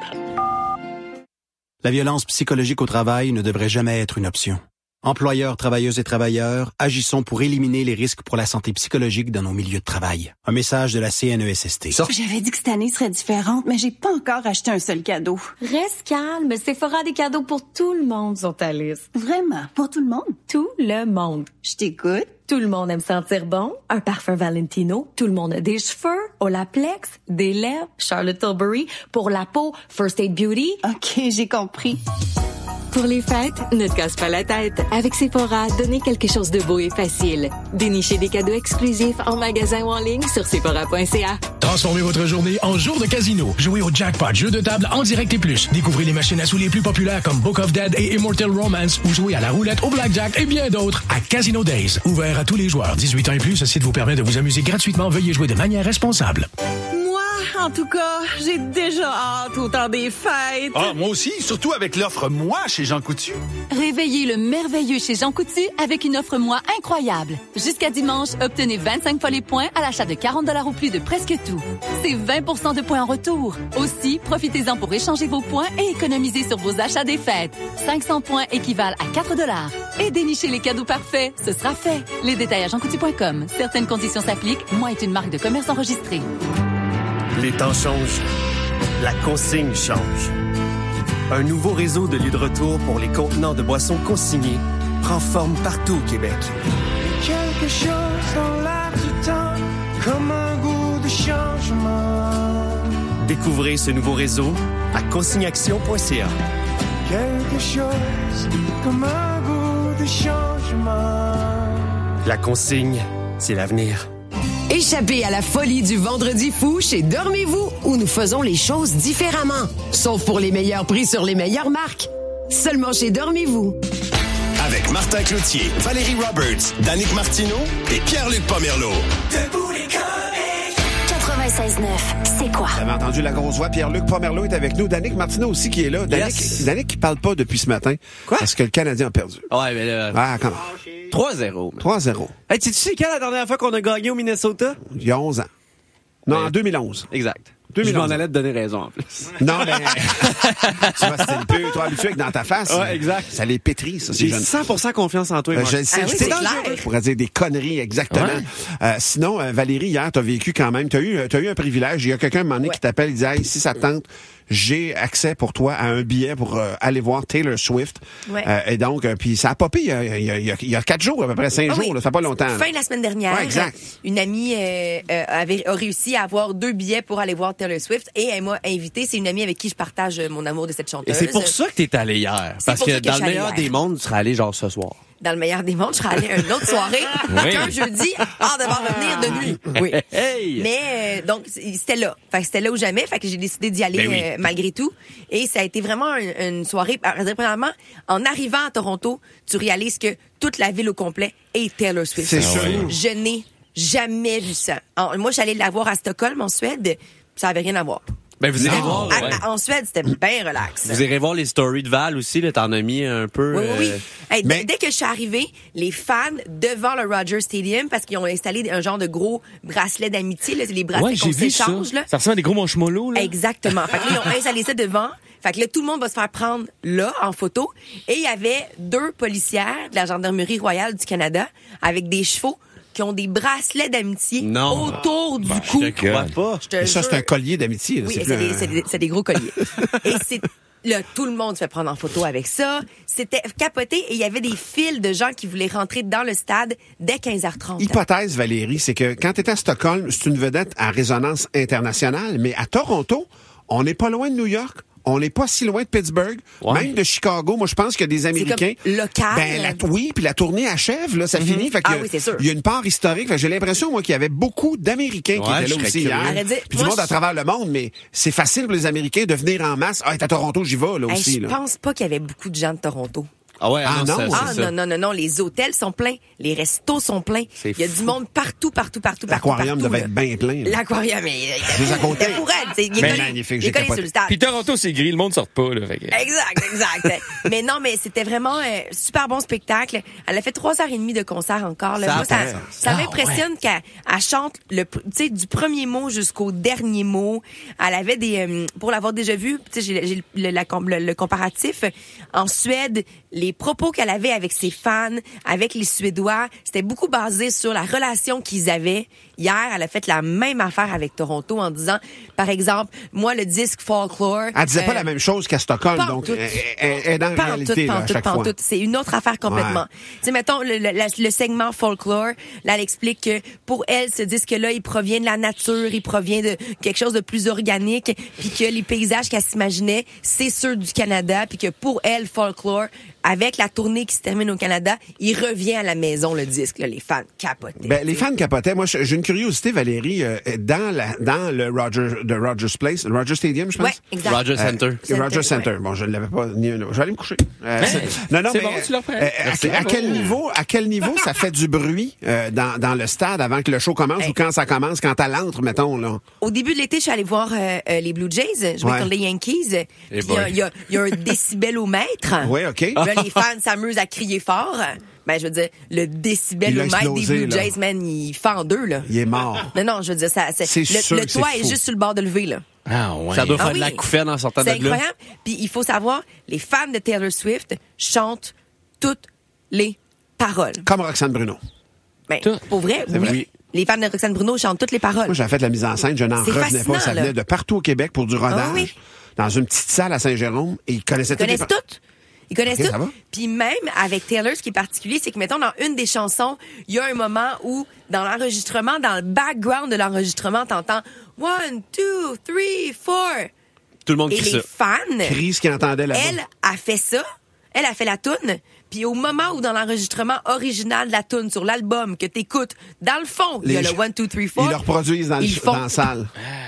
La violence psychologique au travail ne devrait jamais être une option. Employeurs, travailleuses et travailleurs, agissons pour éliminer les risques pour la santé psychologique dans nos milieux de travail. Un message de la CNESST. J'avais dit que cette année serait différente, mais j'ai pas encore acheté un seul cadeau. Reste calme, Sephora a des cadeaux pour tout le monde sur ta liste. Vraiment? Pour tout le monde? Tout le monde. Je t'écoute. Tout le monde aime sentir bon. Un parfum Valentino. Tout le monde a des cheveux. Olaplex. Des lèvres. Charlotte Tilbury. Pour la peau. First Aid Beauty. OK, j'ai compris. Pour les fêtes, ne te casse pas la tête. Avec Sephora, donnez quelque chose de beau et facile. Dénichez des cadeaux exclusifs en magasin ou en ligne sur Sephora.ca. Transformez votre journée en jour de casino. Jouez au Jackpot, jeu de table en direct et plus. Découvrez les machines à sous les plus populaires comme Book of Dead et Immortal Romance ou jouez à la roulette, au blackjack et bien d'autres à Casino Days. Ouvert à tous les joueurs. 18 ans et plus, ce site vous permet de vous amuser gratuitement. Veuillez jouer de manière responsable. En tout cas, j'ai déjà hâte au temps des fêtes. Ah, moi aussi, surtout avec l'offre Moi chez Jean Coutu. Réveillez le merveilleux chez Jean Coutu avec une offre Moi incroyable. Jusqu'à dimanche, obtenez 25 fois les points à l'achat de 40 $ ou plus de presque tout. C'est 20 % de points en retour. Aussi, profitez-en pour échanger vos points et économiser sur vos achats des fêtes. 500 points équivalent à 4 $. Et dénichez les cadeaux parfaits, ce sera fait. Les détails à jeancoutu.com. Certaines conditions s'appliquent. Moi est une marque de commerce enregistrée. Les temps changent. La consigne change. Un nouveau réseau de lieux de retour pour les contenants de boissons consignés prend forme partout au Québec. Quelque chose dans l'air du temps, comme un goût de changement. Découvrez ce nouveau réseau à consigneaction.ca. Quelque chose comme un goût de changement. La consigne, c'est l'avenir. Échappez à la folie du Vendredi fou chez Dormez-vous, où nous faisons les choses différemment. Sauf pour les meilleurs prix sur les meilleures marques. Seulement chez Dormez-vous. Avec Martin Cloutier, Valérie Roberts, Danick Martineau et Pierre-Luc Pomerleau. Debout les comiques. 96.9, c'est quoi? Vous avez entendu la grosse voix. Pierre-Luc Pomerleau est avec nous. Danick Martineau aussi qui est là. Danick qui parle pas depuis ce matin. Quoi? Parce que le Canadien a perdu. Ouais, mais là... Ah, comment? 3-0. 3-0. Hey, tu sais quand la dernière fois qu'on a gagné au Minnesota? Il y a 11 ans. Non, en 2011. Exact. 2011. Je m'en allais te donner raison, en plus. Non, mais... tu vois, c'était un peu trop habitué avec dans ta face. Ouais, exact. Ça les pétrit, ça. J'ai 100% confiance en toi. Je le sais. c'est clair. Je pourrais dire des conneries, exactement. Ouais. Sinon, Valérie, hier, t'as vécu quand même. T'as eu un privilège. Il y a quelqu'un, à un moment donné, qui t'appelle, il dit, hey, si ça te tente, j'ai accès pour toi à un billet pour aller voir Taylor Swift. Ouais. Et donc, puis ça a popé il y a 4 jours, à peu près 5 jours. Là, ça fait pas longtemps. Fin de la semaine dernière, exact. Une amie a réussi à avoir 2 billets pour aller voir Taylor Swift et elle m'a invité. C'est une amie avec qui je partage mon amour de cette chanteuse. Et c'est pour ça que t'es allé hier. Parce que dans le meilleur des mondes, tu serais allé genre ce soir. Dans le meilleur des mondes, je serais allée à une autre soirée, un jeudi, hors de revenir de nuit. Oui. Hey. Mais donc, c'était là. Fait que c'était là ou jamais. Fait que j'ai décidé d'y aller malgré tout. Et ça a été vraiment une soirée. Premièrement, en arrivant à Toronto, tu réalises que toute la ville au complet est Taylor Swift. C'est sûr. Je n'ai jamais vu ça. Moi, j'allais la voir à Stockholm, en Suède. Ça avait rien à voir. Ben, vous irez voir. En Suède, c'était bien relax. Vous irez voir les stories de Val aussi, là, t'en as mis un peu. Oui. Hey, dès que je suis arrivée, les fans devant le Rogers Stadium, parce qu'ils ont installé un genre de gros bracelet d'amitié, là, c'est les bracelets qu'on s'échange. Ça ressemble à des gros marshmallows, là. Exactement. Fait que là, ils ont installé ça devant. Fait que là, tout le monde va se faire prendre là, en photo. Et il y avait 2 policières de la Gendarmerie royale du Canada avec des chevaux qui ont des bracelets d'amitié autour du cou. Je te crois pas. Et ça, c'est un collier d'amitié. Là. Oui, c'est des gros colliers. Et c'est... Là, tout le monde se fait prendre en photo avec ça. C'était capoté et il y avait des files de gens qui voulaient rentrer dans le stade dès 15h30. Hypothèse, Valérie, c'est que quand tu étais à Stockholm, c'est une vedette à résonance internationale, mais à Toronto, on n'est pas loin de New York. On n'est pas si loin de Pittsburgh, même de Chicago. Moi, je pense qu'il y a des Américains. C'est comme local. Puis la tournée achève, là, ça finit. Fait que c'est sûr. Il y a une part historique. Fait que j'ai l'impression, moi, qu'il y avait beaucoup d'Américains qui étaient là aussi hier. Puis du monde à travers le monde, mais c'est facile pour les Américains de venir en masse. Ah, t'es à Toronto, j'y vais, là aussi. Je pense pas qu'il y avait beaucoup de gens de Toronto. Ah ouais, Ah, non. c'est ça. Non, les hôtels sont pleins, les restos sont pleins. Il y a du monde partout. L'aquarium devait être bien plein. là. L'aquarium, Juste à côté. pour elle, il est Mais collé, magnifique, il est j'ai collé capoté. sur le stade. Puis Toronto, c'est gris, le monde sort pas, là. Fait que... Exact. Mais non, mais c'était vraiment un super bon spectacle. Elle a fait 3h30 de concert encore. Là. Moi, ça m'impressionne qu'elle chante du premier mot jusqu'au dernier mot. Elle avait des... pour l'avoir déjà vu, j'ai le comparatif. En Suède, les propos qu'elle avait avec ses fans, avec les Suédois, c'était beaucoup basé sur la relation qu'ils avaient. Hier, elle a fait la même affaire avec Toronto en disant, par exemple, moi, le disque Folklore... Elle disait pas la même chose qu'à Stockholm, donc elle est dans la réalité là, à chaque fois. C'est une autre affaire complètement. Tu sais, mettons, le segment Folklore, là, elle explique que pour elle, ce disque-là, il provient de la nature, il provient de quelque chose de plus organique, puis que les paysages qu'elle s'imaginait, c'est ceux du Canada, puis que pour elle, Folklore, avec la tournée qui se termine au Canada, il revient à la maison, le disque. Là, les fans capotaient. Ben, les fans capotaient. Moi, j'ai une curiosité, Valérie, dans le Rogers Place, le Rogers Stadium, je pense. Ouais, exact. Rogers Center. Rogers Center. Ouais. Bon, je ne l'avais pas. Je vais aller me coucher. Non, c'est mais bon, tu l'as fait. à quel niveau ça fait du bruit dans le stade avant que le show commence ou quand ça commence, quand elle entre, mettons là. Au début de l'été, je suis allée voir les Blue Jays jouer contre les Yankees. Puis il y a un décibelomètre. Oui, OK. Là, les fans s'amusent à crier fort. Ben, je veux dire, le décibelomètre des Blue Jays, man, il fend en deux, là. Il est mort. Non, je veux dire, le toit est juste sur le bord de lever, là. Ah ouais. Ça doit faire de la couffaine en sortant de là. C'est incroyable. Puis il faut savoir, les fans de Taylor Swift chantent toutes les paroles. Comme Roxane Bruno. Ben, pour vrai, oui. Les fans de Roxane Bruno chantent toutes les paroles. Moi, j'ai fait la mise en scène, je n'en revenais pas. Ça venait là. de partout au Québec pour du rodage. Dans une petite salle à Saint-Jérôme. Et ils connaissaient toutes. Ils connaissent tout. Puis même avec Taylor, ce qui est particulier, c'est que, mettons, dans une des chansons, il y a un moment où, dans l'enregistrement, dans le background de l'enregistrement, t'entends 1, 2, 3, 4. Tout le monde crie ça. Et les fans, crie ce qu'ils entendaient là-bas. Elle a fait ça. Elle a fait la toune. Puis au moment où, dans l'enregistrement original de la toune sur l'album que t'écoutes, dans le fond, il y a le 1, 2, 3, 4. Ils le reproduisent dans la salle.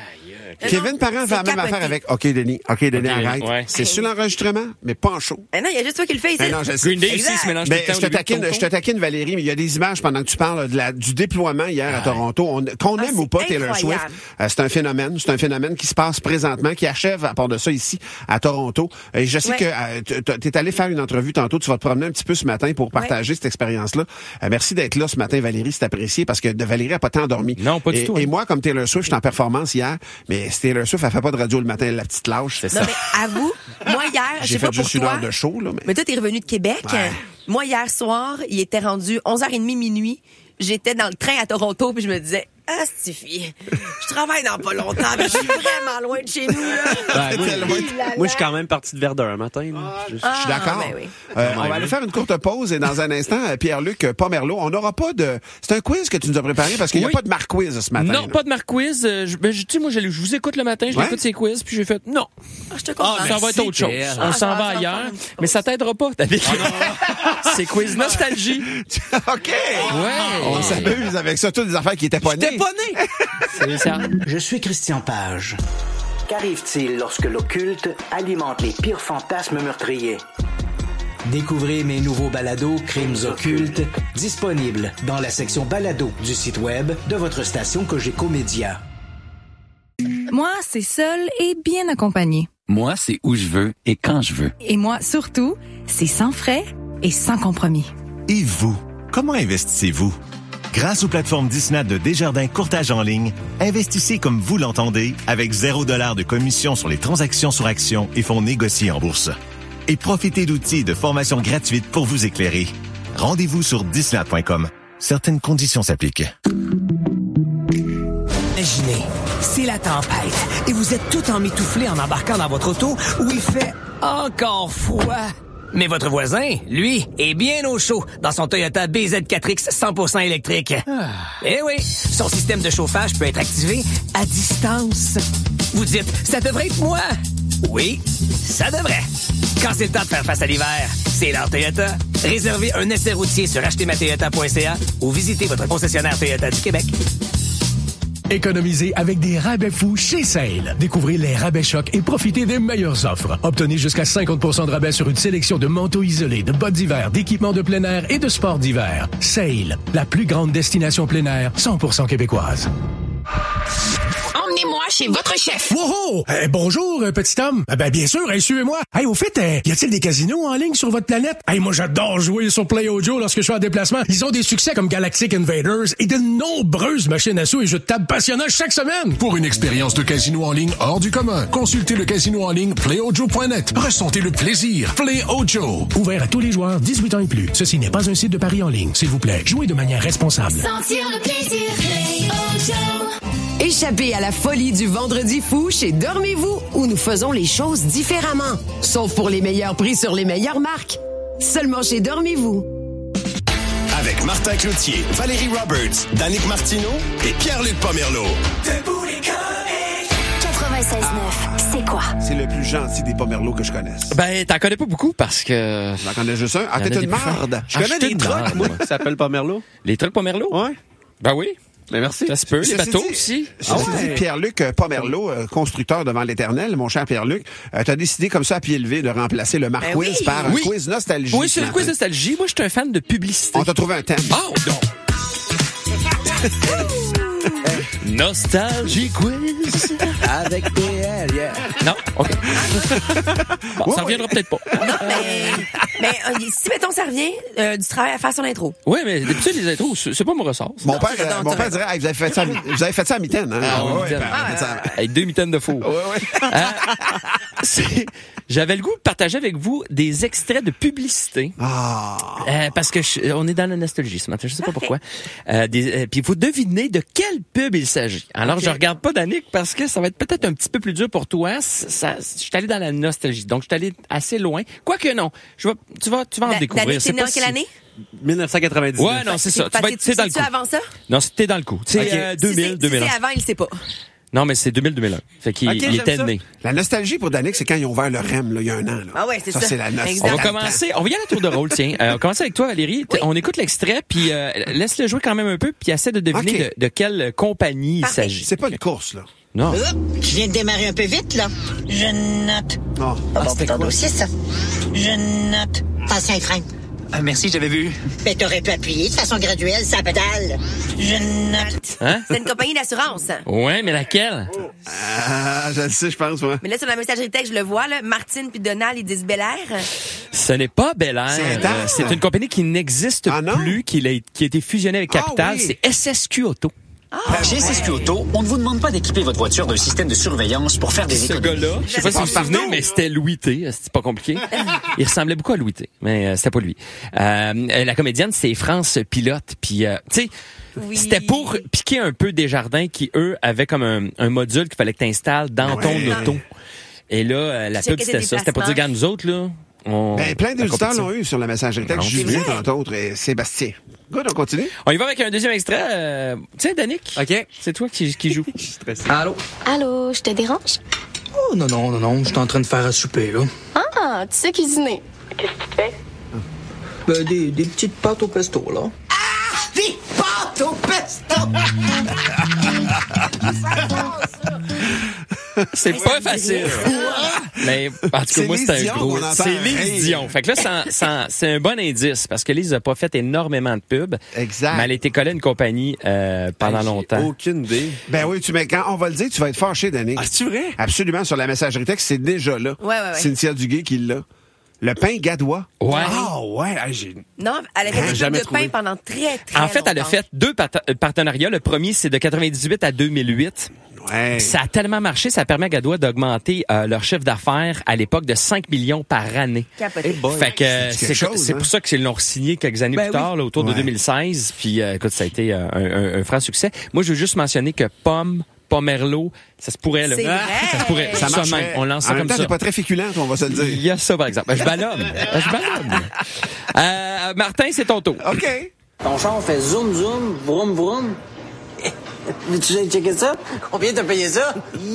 Kevin Parent fait la même affaire avec OK, Denis, arrête. Ouais. C'est sur l'enregistrement, mais pas en show. Non, il y a juste toi qui le fais ici. Non, Green Day aussi se mélange tout le temps. Je te taquine, Valérie, mais il y a des images pendant que tu parles du déploiement hier à Toronto. Qu'on aime ou pas Taylor Swift, c'est un phénomène. C'est un phénomène qui se passe présentement, qui achève à part de ça ici à Toronto. Et je sais que t'es allé faire une entrevue tantôt. Tu vas te promener un petit peu ce matin pour partager cette expérience-là. Merci d'être là ce matin, Valérie. C'est apprécié parce que Valérie a pas tant dormi. Non, pas du tout. Et moi, comme Taylor Swift, j'étais en performance hier, mais Taylor Swift, elle fait pas de radio le matin, la petite lâche. C'est ça. Non, mais avoue, moi hier, je sais pas pour toi. J'ai fait juste une heure de show, là. Mais toi, t'es revenu de Québec. Ouais. Moi, hier soir, il était rendu 11h30 minuit. J'étais dans le train à Toronto, puis je me disais, Stifie, je travaille dans pas longtemps, mais je suis vraiment loin de chez nous, là. Moi, je suis quand même parti de Verdun un matin. Je suis d'accord. Ben oui. On va aller faire une courte pause et dans un instant, Pierre-Luc Pomerleau, on n'aura pas de... C'est un quiz que tu nous as préparé parce qu'il n'y a pas de Marc Quiz ce matin. Non, pas de Marc Quiz. Tu sais, moi, je vous écoute le matin, je l'écoute ces quiz, puis j'ai fait non. Je te comprends. Ça va être autre chose. On s'en va ailleurs. Mais ça t'aidera pas. C'est quiz nostalgie. OK. Ouais. On s'amuse avec ça. Toutes des affaires qui étaient pas nées. J'étais pas né. C'est ça. Je suis Christian Page. Qu'arrive-t-il lorsque l'occulte alimente les pires fantasmes meurtriers? Découvrez mes nouveaux balados Crimes occultes, disponibles dans la section balado du site web de votre station Cogeco Média. Moi, c'est seul et bien accompagné. Moi, c'est où je veux et quand je veux. Et moi, surtout, c'est sans frais et sans compromis. Et vous, comment investissez-vous? Grâce aux plateformes Disney de Desjardins Courtage en ligne, investissez comme vous l'entendez avec 0$ de commission sur les transactions sur actions et fonds négociés en bourse. Et profitez d'outils de formation gratuite pour vous éclairer. Rendez-vous sur disney.com. Certaines conditions s'appliquent. Imaginez, c'est la tempête et vous êtes tout emmitouflé en embarquant dans votre auto où il fait encore froid. Mais votre voisin, lui, est bien au chaud dans son Toyota BZ4X 100% électrique. Eh oui, son système de chauffage peut être activé à distance. Vous dites, ça devrait être moi. Oui, ça devrait. Quand c'est le temps de faire face à l'hiver, c'est l'heure Toyota. Réservez un essai routier sur achetermatoyota.ca ou visitez votre concessionnaire Toyota du Québec. Économisez avec des rabais fous chez Sale. Découvrez les rabais chocs et profitez des meilleures offres. Obtenez jusqu'à 50% de rabais sur une sélection de manteaux isolés, de bottes d'hiver, d'équipements de plein air et de sports d'hiver. Sale, la plus grande destination plein air 100% québécoise. Emmenez-moi chez votre chef. Wow! Bonjour, petit homme. Ben, bien sûr, suivez-moi. Hey, au fait, y a-t-il des casinos en ligne sur votre planète? Hey, moi, j'adore jouer sur PlayOjo lorsque je suis en déplacement. Ils ont des succès comme Galactic Invaders et de nombreuses machines à sous et jeux de table passionnants chaque semaine. Pour une expérience de casino en ligne hors du commun, consultez le casino en ligne PlayOjo.net. Ressentez le plaisir. PlayOjo. Ouvert à tous les joueurs 18 ans et plus. Ceci n'est pas un site de paris en ligne. S'il vous plaît, jouez de manière responsable. Sentir le plaisir. PlayOjo. Échappez à la folie du vendredi fou chez Dormez-vous, où nous faisons les choses différemment. Sauf pour les meilleurs prix sur les meilleures marques. Seulement chez Dormez-vous. Avec Martin Cloutier, Valérie Roberts, Danick Martineau et Pierre-Luc Pomerleau. Debout les comiques. 96.9, c'est quoi? C'est le plus gentil des Pomerleaux que je connaisse. Ben, t'en connais pas beaucoup parce que... J'en connais juste un. Ah, t'es une marde. Je connais des trucs, moi. Ça s'appelle Pomerleau. Les trucs Pomerleau? Ouais. Ben oui. Ben merci. Ça se peut. Les bateaux aussi. Dit, Pierre-Luc Pomerleau, constructeur devant l'éternel, mon cher Pierre-Luc, t'as décidé comme ça à pied levé de remplacer le Marquiz par un quiz nostalgie. Oui, c'est le quiz nostalgie. Moi, je suis un fan de publicité. On t'a trouvé un thème. Oh, non. Nostalgie quiz. Avec PL, yeah. Non, OK. Bon, ça reviendra peut-être pas. Non, mais si, mettons, ça revient, du travail à faire son intro. Oui, mais d'habitude, les intros, c'est pas mon ressort. Mon père dirait, hey, vous avez fait ça à mitaine. Hein? Avec 2 mitaines de four. J'avais le goût de partager avec vous des extraits de publicité. Parce que on est dans la nostalgie ce matin, je sais pas pourquoi. Puis il faut deviner de quelle pub il s'agit. Alors, je regarde pas Danick parce que ça va être peut-être un petit peu plus dur pour toi. Je suis allé dans la nostalgie, donc je suis allé assez loin. Quoique non, tu vas en découvrir. Danick, t'es né en quelle année? 1999. Ouais, non, c'est ça. Tu vas être dans le coup. avant ça? Non, c'était dans le coup. C'est 2000, 2001. Si c'est avant, il sait pas. Non, mais c'est 2000-2001. Fait qu'il était né. La nostalgie pour Danick, c'est quand ils ont ouvert le REM, là, il y a un an. Là. Ah ouais, c'est ça. C'est la nostalgie. On va commencer. On va y aller à tour de rôle, tiens. On va commencer avec toi, Valérie. Oui. On écoute l'extrait, puis laisse-le jouer quand même un peu, puis essaie de deviner de quelle compagnie il s'agit. C'est pas une course, là. Non. Je viens de démarrer un peu vite, là. Je note. Oh. C'est ton dossier, ça. Je note. Attention, il freine. Merci, j'avais vu. Mais t'aurais pu appuyer de façon graduelle, ça pédale. Je note. Hein? C'est une compagnie d'assurance. Ouais, mais laquelle? Je le sais, je pense, moi. Mais là, sur la messagerie texte, je le vois, là. Martine puis Donald, ils disent Bel Air. Ce n'est pas Bel Air. C'est une compagnie qui n'existe plus, qui a été fusionnée avec Capital. Oui. C'est SSQ Auto. Chez SSQ Auto, on ne vous demande pas d'équiper votre voiture d'un système de surveillance pour faire des économies. Ce gars-là, je sais pas si vous vous souvenez, mais c'était Louis T. C'est pas compliqué. Il ressemblait beaucoup à Louis T, mais c'était pas lui. La comédienne, c'est France Pilote. Puis, tu sais, c'était pour piquer un peu Desjardins qui, eux, avaient comme un module qu'il fallait que tu installes dans ton auto. Et là, la pub, c'était ça. C'était pour dire, regarde, nous autres, là... plein d'auditeurs l'ont eu sur la messagerie texte. Julien, entre autres, et Sébastien. Good, on continue. On y va avec un deuxième extrait. Tiens, Danick. OK. C'est toi qui joue. Je suis stressé. Allô, je te dérange? Oh, non. Je suis en train de faire à souper, là. Ah, tu sais cuisiner. Qu'est-ce que tu fais? Ben, des petites pâtes au pesto, là. Ah! Des pâtes au pesto! C'est pas facile. Mais en tout cas, moi, c'est un gros... C'est Lise Dion. Fait que là, c'est un bon indice parce que Lise a pas fait énormément de pubs. Exact. Mais elle a été collée à une compagnie pendant longtemps. Aucune idée. Ben oui, mais quand on va le dire, tu vas être fâché, Danick. Ah, c'est vrai? Absolument, sur la messagerie texte, c'est déjà là. Ouais. Cynthia Duguay qui l'a. Le pain gadois. Ouais. Ah ouais, Non, elle avait fait de pain pendant très En fait, longtemps. elle a fait 2 partenariats. Le premier, c'est de 98 à 2008. Ouais. Ça a tellement marché, ça permet à Gadois d'augmenter leur chiffre d'affaires à l'époque de 5 millions par année. Capoté. Fait que c'est pour ça qu'ils l'ont re-signé quelques années plus tard, là, autour de 2016. Puis écoute, ça a été un franc succès. Moi, je veux juste mentionner que Pomerleau, ça se pourrait, là. C'est vrai. Ça se pourrait. Ça marche. On lance ça en même comme temps, ça. t'es pas très féculent, on va se le dire. Il y a ça, par exemple. Je ballonne. Martin, c'est ton tour. OK. Ton char fait zoom, zoom, vroom, vroom. Tu as checké ça? Combien t'as payé ça?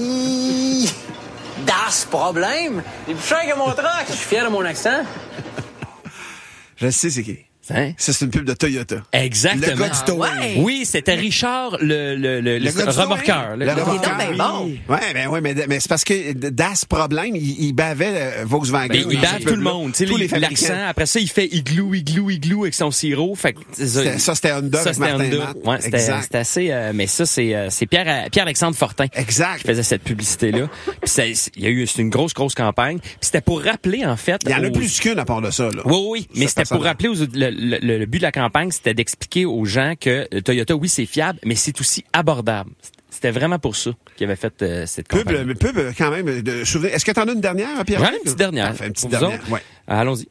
Das problème! C'est plus cher que mon truck! Je suis fier de mon accent. Je sais c'est qui. Hein? Ça, c'est une pub de Toyota. Exactement. Le gars du towing. Ouais. Oui, c'était Richard, le gars du remorqueur. Le remorqueur. Ben bon. Mais c'est parce que dans ce problème, il bavait Volkswagen. Ben, il bave tout le monde. Tu sais, tous les l'accent. fabricants. Après ça, il fait igloo avec son sirop. Fait que, C'était Honda avec Martin et Matt. Ouais, c'était assez... mais ça, c'est Pierre-Alexandre Fortin. Exact. Qui faisait cette publicité-là. Puis c'est une grosse campagne. Puis c'était pour rappeler, en fait... Il y en a plus qu'une à part de ça, là. Oui. Mais c'était pour rappeler le but de la campagne, c'était d'expliquer aux gens que Toyota, oui, c'est fiable, mais c'est aussi abordable. C'était vraiment pour ça qu'il avait fait cette campagne. Pub quand même, de souvenir. Est-ce que t'en as une dernière, Pierre? Ouais, une petite dernière. Parfait, une petite dernière. Ouais. Allons-y.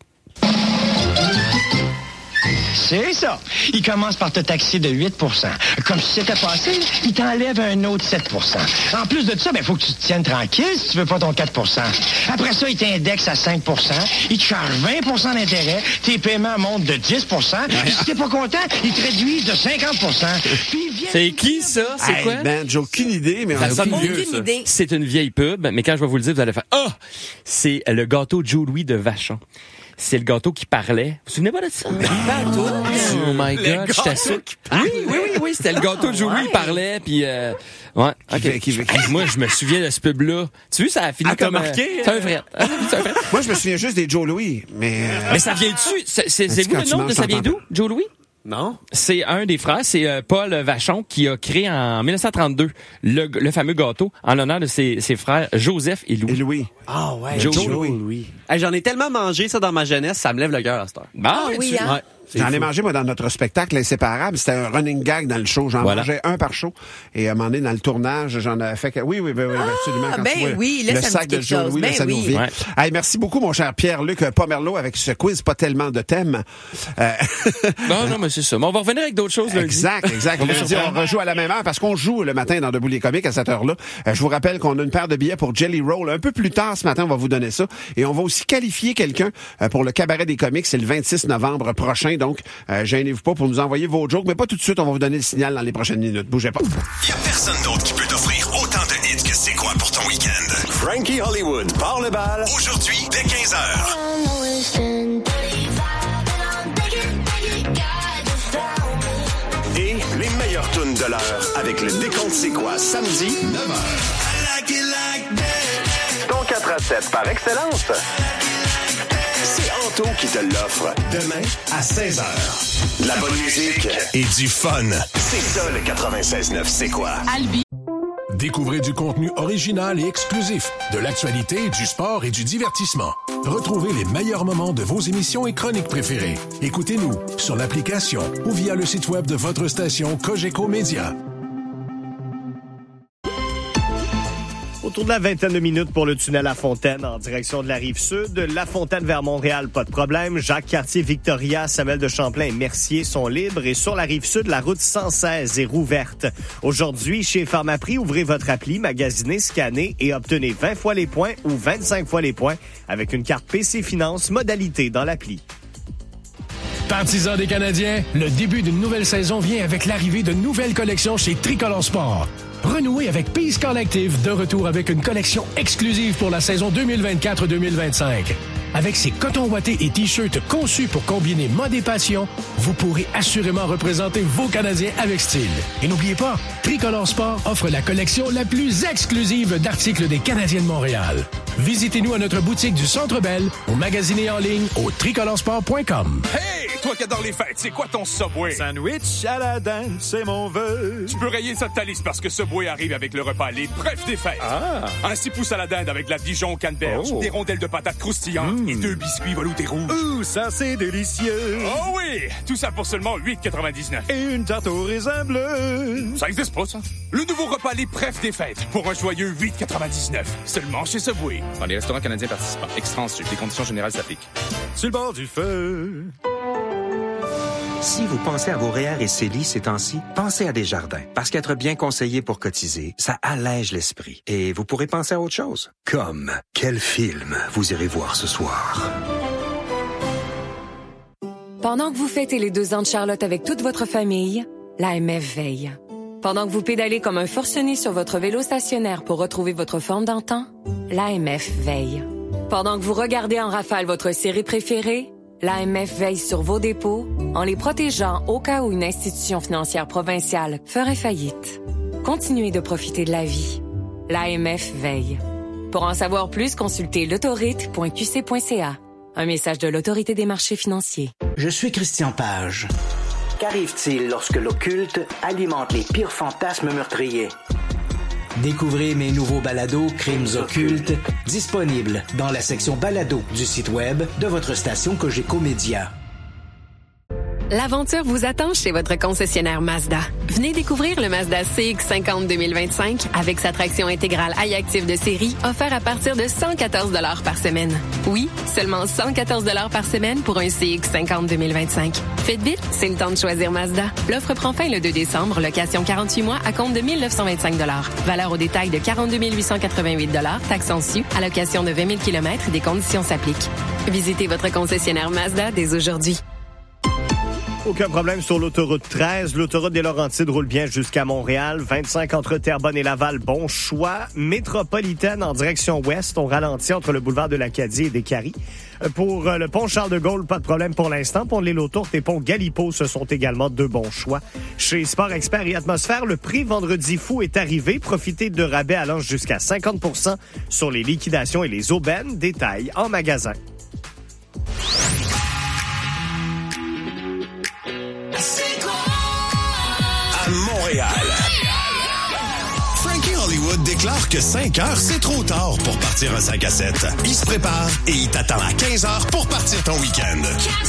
C'est ça. Il commence par te taxer de 8 %. Comme si c'était passé, il t'enlève un autre 7 % En plus de ça, il faut que tu te tiennes tranquille si tu veux pas ton 4 % Après ça, il t'indexe à 5 % Il te charge 20 % d'intérêt. Tes paiements montent de 10 % Puis si t'es pas content, il te réduit de 50 % Puis il vient... C'est qui, ça? C'est quoi? Ben, j'ai aucune idée, mais Ça sonne vieux, ça. C'est une vieille pub, mais quand je vais vous le dire, vous allez faire « Ah! » C'est le gâteau Joe Louis de Vachon. C'est le gâteau qui parlait. Vous vous souvenez pas de ça? Oh my God, j'étais sûr. Oui, c'était le gâteau de Joe Louis, il parlait, puis ouais, ok. Moi, je me souviens de ce pub-là. Tu vois, ça a fini comme... marqué? C'est un frère. Moi, je me souviens juste des Joe Louis, mais... Mais ça vient dessus. C'est vous le nom de ça vient d'où? Joe Louis? Non. C'est un des frères, c'est Paul Vachon qui a créé en 1932 le fameux gâteau en l'honneur de ses frères Joseph et Louis. Ah ouais, Joe Louis. Hey, j'en ai tellement mangé ça dans ma jeunesse, ça me lève le cœur à cette heure. Oui, hein? Ouais. J'en ai mangé, moi, dans notre spectacle Inséparable. C'était un running gag dans le show. J'en mangeais un par show. Et à un moment donné, dans le tournage, j'en avais fait... Oui, absolument. Quand tu vois là, le sac de Joe Louis, ça nous vit. Ouais. Hey, merci beaucoup, mon cher Pierre-Luc Pomerleau, avec ce quiz, pas tellement de thèmes. Non, mais c'est ça. Mais on va revenir avec d'autres choses lundi. Exact. Lundi, on rejoue à la même heure parce qu'on joue le matin dans Debout les comiques à cette heure-là. Je vous rappelle qu'on a une paire de billets pour Jelly Roll. Un peu plus tard ce matin, on va vous donner ça. Et on va aussi qualifier quelqu'un pour le cabaret des comiques. C'est le 26 novembre prochain. Donc, gênez-vous pas pour nous envoyer vos jokes, mais pas tout de suite. On va vous donner le signal dans les prochaines minutes. Bougez pas. Il y a personne d'autre qui peut t'offrir autant de hits que C'est quoi pour ton week-end. Frankie Hollywood part le bal aujourd'hui dès 15h. Et les meilleures tunes de l'heure avec le décompte C'est quoi samedi 9h. Ton 4 à 7 par excellence. C'est Anto qui te l'offre demain à 16h. De la bonne musique et du fun. C'est ça le 96.9 C'est quoi? Albi. Découvrez du contenu original et exclusif, de l'actualité, du sport et du divertissement. Retrouvez les meilleurs moments de vos émissions et chroniques préférées. Écoutez-nous sur l'application ou via le site web de votre station Cogeco Média. Autour de la vingtaine de minutes pour le tunnel La Fontaine en direction de la Rive-Sud. La Fontaine vers Montréal, pas de problème. Jacques-Cartier, Victoria, Samuel de Champlain et Mercier sont libres. Et sur la Rive-Sud, la route 116 est rouverte. Aujourd'hui, chez Pharmaprix, ouvrez votre appli, magasinez, scannez et obtenez 20 fois les points ou 25 fois les points avec une carte PC Finance, modalité dans l'appli. Partisans des Canadiens, le début d'une nouvelle saison vient avec l'arrivée de nouvelles collections chez Tricolore Sport. Renouez avec Peace Collective, de retour avec une collection exclusive pour la saison 2024-2025. Avec ses cotons ouatés et t-shirts conçus pour combiner mode et passion, vous pourrez assurément représenter vos Canadiens avec style. Et n'oubliez pas, Tricolore Sport offre la collection la plus exclusive d'articles des Canadiens de Montréal. Visitez-nous à notre boutique du Centre Bell ou magasinez en ligne au tricoloresport.com. Hey, toi qui adore les fêtes, c'est quoi ton Subway? Sandwich à la dinde, c'est mon vœu. Tu peux rayer ça de ta liste parce que Subway arrive avec le repas Les Brefs des fêtes. Ah. Un 6 pouces à la dinde avec de la Dijon canneberge, des rondelles de patates croustillantes et 2 biscuits veloutés rouges. Ouh, ça c'est délicieux. Oh oui, tout ça pour seulement 8,99. Et une tarte au raisin bleu. Ça existe pas, ça. Le nouveau repas Les Brefs des fêtes pour un joyeux 8,99. Seulement chez Subway. Dans les restaurants canadiens participants. Extra ensuite. Les conditions générales s'appliquent. Sur le bord du feu. Si vous pensez à vos REER et CELI ces temps-ci, pensez à Desjardins. Parce qu'être bien conseillé pour cotiser, ça allège l'esprit. Et vous pourrez penser à autre chose. Comme, quel film vous irez voir ce soir? Pendant que vous fêtez les 2 ans de Charlotte avec toute votre famille, l'AMF veille. Pendant que vous pédalez comme un forcené sur votre vélo stationnaire pour retrouver votre forme d'antan, l'AMF veille. Pendant que vous regardez en rafale votre série préférée, L'AMF veille sur vos dépôts en les protégeant au cas où une institution financière provinciale ferait faillite. Continuez de profiter de la vie. L'AMF veille. Pour en savoir plus, consultez l'autorite.qc.ca. Un message de l'Autorité des marchés financiers. Je suis Christian Page. Qu'arrive-t-il lorsque l'occulte alimente les pires fantasmes meurtriers? Découvrez mes nouveaux balados Crimes occultes, disponibles dans la section balado du site web de votre station Cogeco Média. L'aventure vous attend chez votre concessionnaire Mazda. Venez découvrir le Mazda CX-50 2025 avec sa traction intégrale iActive de série offert à partir de 114 $ par semaine. Oui, seulement 114 $ par semaine pour un CX-50 2025. Faites vite, c'est le temps de choisir Mazda. L'offre prend fin le 2 décembre, location 48 mois à compte de 1 925 $. Valeur au détail de 42 888 $, taxes en su, allocation de 20 000 km et des conditions s'appliquent. Visitez votre concessionnaire Mazda dès aujourd'hui. Aucun problème sur l'autoroute 13. L'autoroute des Laurentides roule bien jusqu'à Montréal. 25 entre Terrebonne et Laval, bon choix. Métropolitaine en direction ouest, on ralentit entre le boulevard de l'Acadie et des Caries. Pour le pont Charles-de-Gaulle, pas de problème pour l'instant. Pour l'île aux Tourtes et pont Galipo, ce sont également deux bons choix. Chez Sport Expert et Atmosphère, le prix Vendredi fou est arrivé. Profitez de rabais allant jusqu'à 50% sur les liquidations et les aubaines. Détails en magasin. Montréal. Frankie Hollywood déclare que 5 heures, c'est trop tard pour partir un 5 à 7. Il se prépare et il t'attend à 15 heures pour partir ton week-end.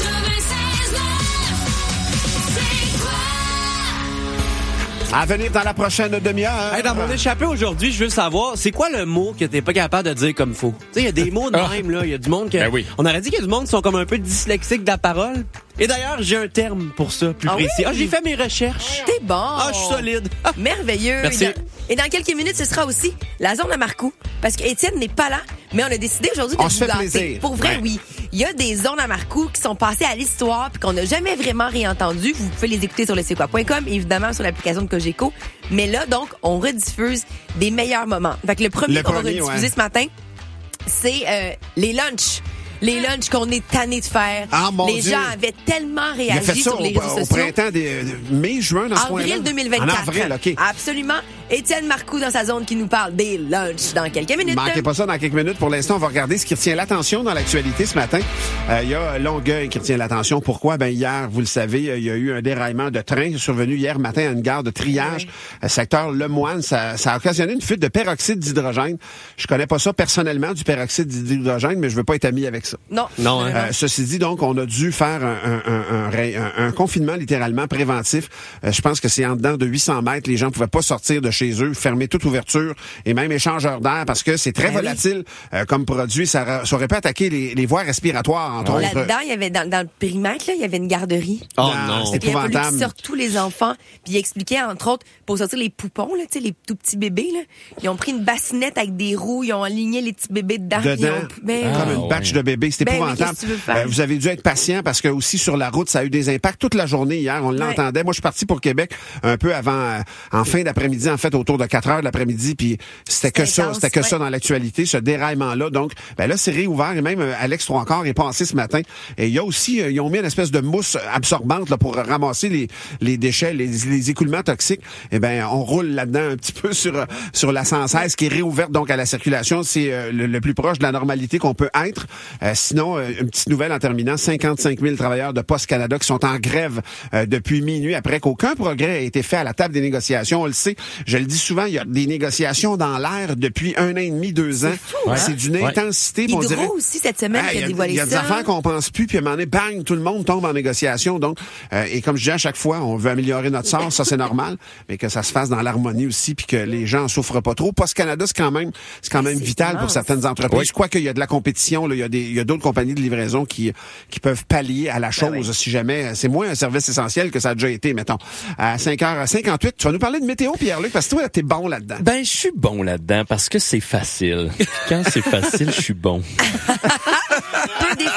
À venir dans la prochaine demi-heure. Hey, dans mon échappée aujourd'hui, je veux savoir, c'est quoi le mot que t'es pas capable de dire comme faut? Tu sais, il y a des mots de même, là. Il y a du monde que... Ben oui. On aurait dit qu'il y a du monde qui sont comme un peu dyslexiques de la parole. Et d'ailleurs, j'ai un terme pour ça, plus précis. Oui? Ah, j'ai fait mes recherches. T'es bon. Ah, je suis solide. Merveilleux. Merci. Et dans quelques minutes, ce sera aussi la zone à Marcoux. Parce qu'Étienne n'est pas là, mais on a décidé aujourd'hui de vous gâter. Pour vrai, oui. Il y a des zones à Marcoux qui sont passées à l'histoire puis qu'on n'a jamais vraiment réentendues. Vous pouvez les écouter sur le c'est-quoi.com, évidemment sur l'application de Cogeco. Mais là, donc, on rediffuse des meilleurs moments. Fait que le premier qu'on va rediffuser ce matin, c'est les lunchs. Les lunchs qu'on est tanné de faire. Ah, mon les Dieu. gens avaient tellement réagi Il a fait ça sur les réseaux sociaux. au printemps mai-juin dans ce coin-là. Avril 2024. En avril, OK. Absolument. Étienne Marcoux dans sa zone qui nous parle des lunchs dans quelques minutes. Manquez pas ça dans quelques minutes. Pour l'instant, on va regarder ce qui retient l'attention dans l'actualité ce matin. Il y a Longueuil qui retient l'attention. Pourquoi? Ben hier, vous le savez, il y a eu un déraillement de train survenu hier matin à une gare de triage, secteur Lemoine. Ça a occasionné une fuite de peroxyde d'hydrogène. Je connais pas ça personnellement, du peroxyde d'hydrogène, mais je veux pas être ami avec ça. Non. Non, hein? Ceci dit, donc, on a dû faire un confinement littéralement préventif. Je pense que c'est en dedans de 800 mètres. Les gens pouvaient pas sortir de chez eux, fermer toute ouverture et même échangeur d'air parce que c'est très volatile comme produit. Ça aurait pu attaquer les voies respiratoires, entre autres. Là-dedans, il y avait dans le périmètre, là, il y avait une garderie. Oh non, c'est Il a fallu épouvantable. qu'ils sortent tous les enfants. Puis il expliquait, entre autres, pour sortir les poupons, là, tu sais, les tout petits bébés, là, ils ont pris une bassinette avec des roues, ils ont aligné les petits bébés dedans. Comme une batch de bébés. C'est épouvantable. qu'est-ce que tu veux faire? Vous avez dû être patient parce que aussi sur la route, ça a eu des impacts toute la journée hier. On l'entendait. Moi, je suis parti pour Québec un peu avant, en fin d'après-midi, en fait, autour de 4 heures de l'après-midi. Puis c'était que ça, ça dans l'actualité, ce déraillement-là. Donc, ben là, c'est réouvert et même Alex Trois-Quarts est passé ce matin. Et il y a aussi, ils ont mis une espèce de mousse absorbante là pour ramasser les déchets, les écoulements toxiques. Et ben, on roule là-dedans un petit peu sur la 116 qui est réouverte donc à la circulation. C'est le plus proche de la normalité qu'on peut être. Sinon, une petite nouvelle en terminant, 55 000 travailleurs de Poste Canada qui sont en grève depuis minuit après qu'aucun progrès ait été fait à la table des négociations. On le sait, je le dis souvent, il y a des négociations dans l'air depuis 1 an et demi, 2 ans. C'est d'une intensité. Hydro on dirait, aussi cette semaine qui a dévoilé ça. Il y a des affaires qu'on pense plus, puis à un moment donné, bang, tout le monde tombe en négociation. Donc, et comme je dis à chaque fois, on veut améliorer notre sort, ça c'est normal, mais que ça se fasse dans l'harmonie aussi, puis que les gens en souffrent pas trop. Poste Canada, c'est quand même vital pour certaines entreprises. Je crois qu'il y a de la compétition, là, il y a d'autres compagnies de livraison qui peuvent pallier à la chose si jamais c'est moins un service essentiel que ça a déjà été, mettons. À 5h58, tu vas nous parler de météo, Pierre-Luc, parce que toi, t'es bon là-dedans. Ben, je suis bon là-dedans parce que c'est facile. Quand c'est facile, je suis bon. Peu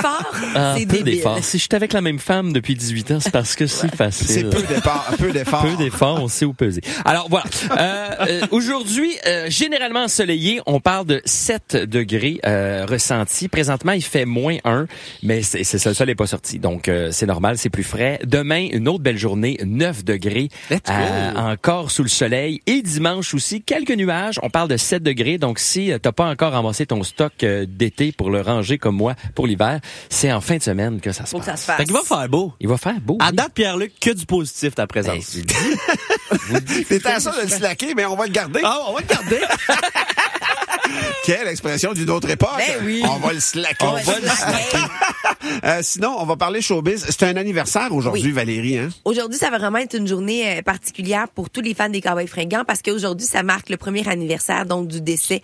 d'efforts, c'est peu débile. d'efforts. Si je suis avec la même femme depuis 18 ans, c'est parce que c'est facile. C'est peu d'efforts. Peu d'efforts, on sait où peser. Alors voilà. Aujourd'hui, généralement ensoleillé, on parle de 7 degrés ressentis. Présentement, il fait -1, mais c'est ça, le soleil n'est pas sorti. Donc, c'est normal, c'est plus frais. Demain, une autre belle journée, 9 degrés. Encore sous le soleil. Et dimanche aussi, quelques nuages. On parle de 7 degrés. Donc, si t'as pas encore ramassé ton stock d'été pour le ranger comme moi pour l'hiver, c'est en fin de semaine que ça se passe. Ça se fasse. Fait qu'il va faire beau. Il va faire beau. À date, Pierre-Luc, que du positif ta présence. T'étais à ça de le slacker, mais on va le garder. Ah, on va le garder. Quelle expression d'une autre époque. Ben oui. On va le slacker. Sinon, on va parler showbiz. C'est un anniversaire aujourd'hui, Valérie. Hein? Aujourd'hui, ça va vraiment être une journée particulière pour tous les fans des Cowboys fringants parce qu'aujourd'hui, ça marque le premier anniversaire donc du décès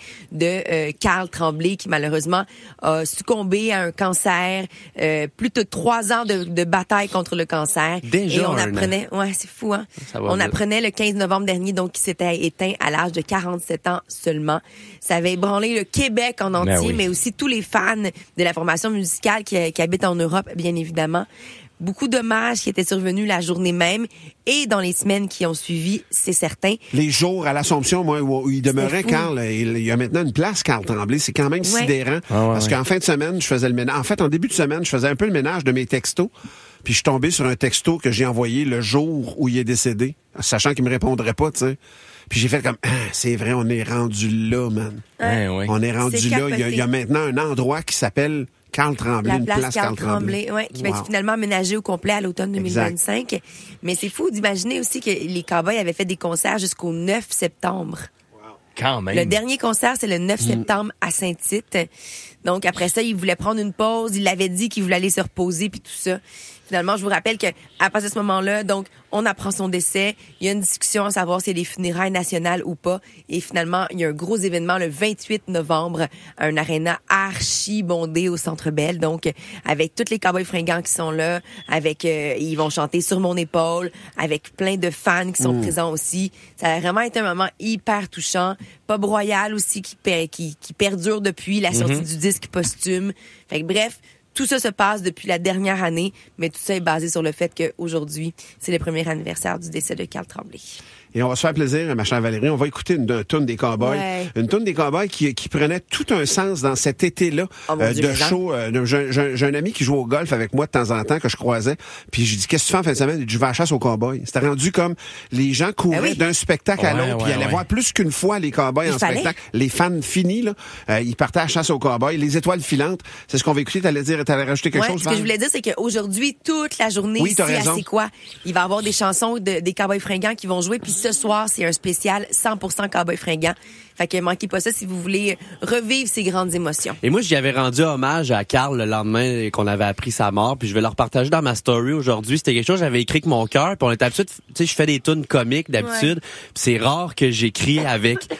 de Carl Tremblay qui malheureusement a succombé à un cancer. Plus de 3 ans de bataille contre le cancer. Déjà et on apprenait, c'est fou, hein? Apprenait le 15 novembre dernier donc qu'il s'était éteint à l'âge de 47 ans seulement. Ça avait ébranlé le Québec en entier, mais aussi tous les fans de la formation musicale qui habitent en Europe, bien évidemment. Beaucoup d'hommages qui étaient survenus la journée même et dans les semaines qui ont suivi, c'est certain. Les jours à l'Assomption, moi, où il demeurait, Carl, il y a maintenant une place, Carl Tremblay. C'est quand même sidérant. Parce qu'en fin de semaine, je faisais le ménage. En fait, en début de semaine, je faisais un peu le ménage de mes textos. Puis je suis tombé sur un texto que j'ai envoyé le jour où il est décédé, sachant qu'il me répondrait pas, tu sais. Puis j'ai fait comme, c'est vrai, on est rendu là, man. On est rendu là. Il y a maintenant un endroit qui s'appelle Carl Tremblay, une place Carl Tremblay, qui va être finalement aménagée au complet à l'automne 2025. Exact. Mais c'est fou d'imaginer aussi que les Cowboys avaient fait des concerts jusqu'au 9 septembre. Quand même. Le dernier concert, c'est le 9 septembre à Saint-Tite. Donc, après ça, il voulait prendre une pause. Il avait dit qu'il voulait aller se reposer puis tout ça. Finalement, je vous rappelle que à partir de ce moment-là, donc, on apprend son décès. Il y a une discussion à savoir si il y a des funérailles nationales ou pas. Et finalement, il y a un gros événement le 28 novembre à un aréna archi bondé au Centre Bell. Donc, avec tous les Cowboys fringants qui sont là, avec ils vont chanter Sur mon épaule, avec plein de fans qui sont présents aussi. Ça a vraiment été un moment hyper touchant. Bob Royal aussi qui perdure depuis la sortie du disque posthume. Fait que bref, tout ça se passe depuis la dernière année, mais tout ça est basé sur le fait qu'aujourd'hui, c'est le premier anniversaire du décès de Carl Tremblay. Et on va se faire plaisir, ma chère Valérie. On va écouter une toune des Cowboys. Ouais. Une toune des Cowboys qui prenait tout un sens dans cet été-là de show. J'ai un ami qui joue au golf avec moi de temps en temps que je croisais. Puis je lui dis, qu'est-ce que tu fais en fin de semaine? Il dit, je vais à la chasse aux Cowboys. C'était rendu comme les gens couraient d'un spectacle à l'autre. Puis ils allaient voir plus qu'une fois les Cowboys en spectacle. Les fans finis, là, ils partaient à la chasse aux Cowboys. Les étoiles filantes, c'est ce qu'on va écouter. T'allais rajouter quelque chose? Ce que je voulais dire, c'est qu'aujourd'hui, toute la journée, ici, à C'est quoi? Il va y avoir des chansons des Cowboys fringants qui vont jouer. Puis ce soir, c'est un spécial 100% Cowboys fringants. Fait que manquez pas ça si vous voulez revivre ces grandes émotions. Et moi, j'y avais rendu hommage à Carl le lendemain qu'on avait appris sa mort, puis je vais le repartager dans ma story aujourd'hui. C'était quelque chose que j'avais écrit avec mon cœur, puis on est habitué, tu sais, je fais des tunes comiques d'habitude, puis c'est rare que j'écris avec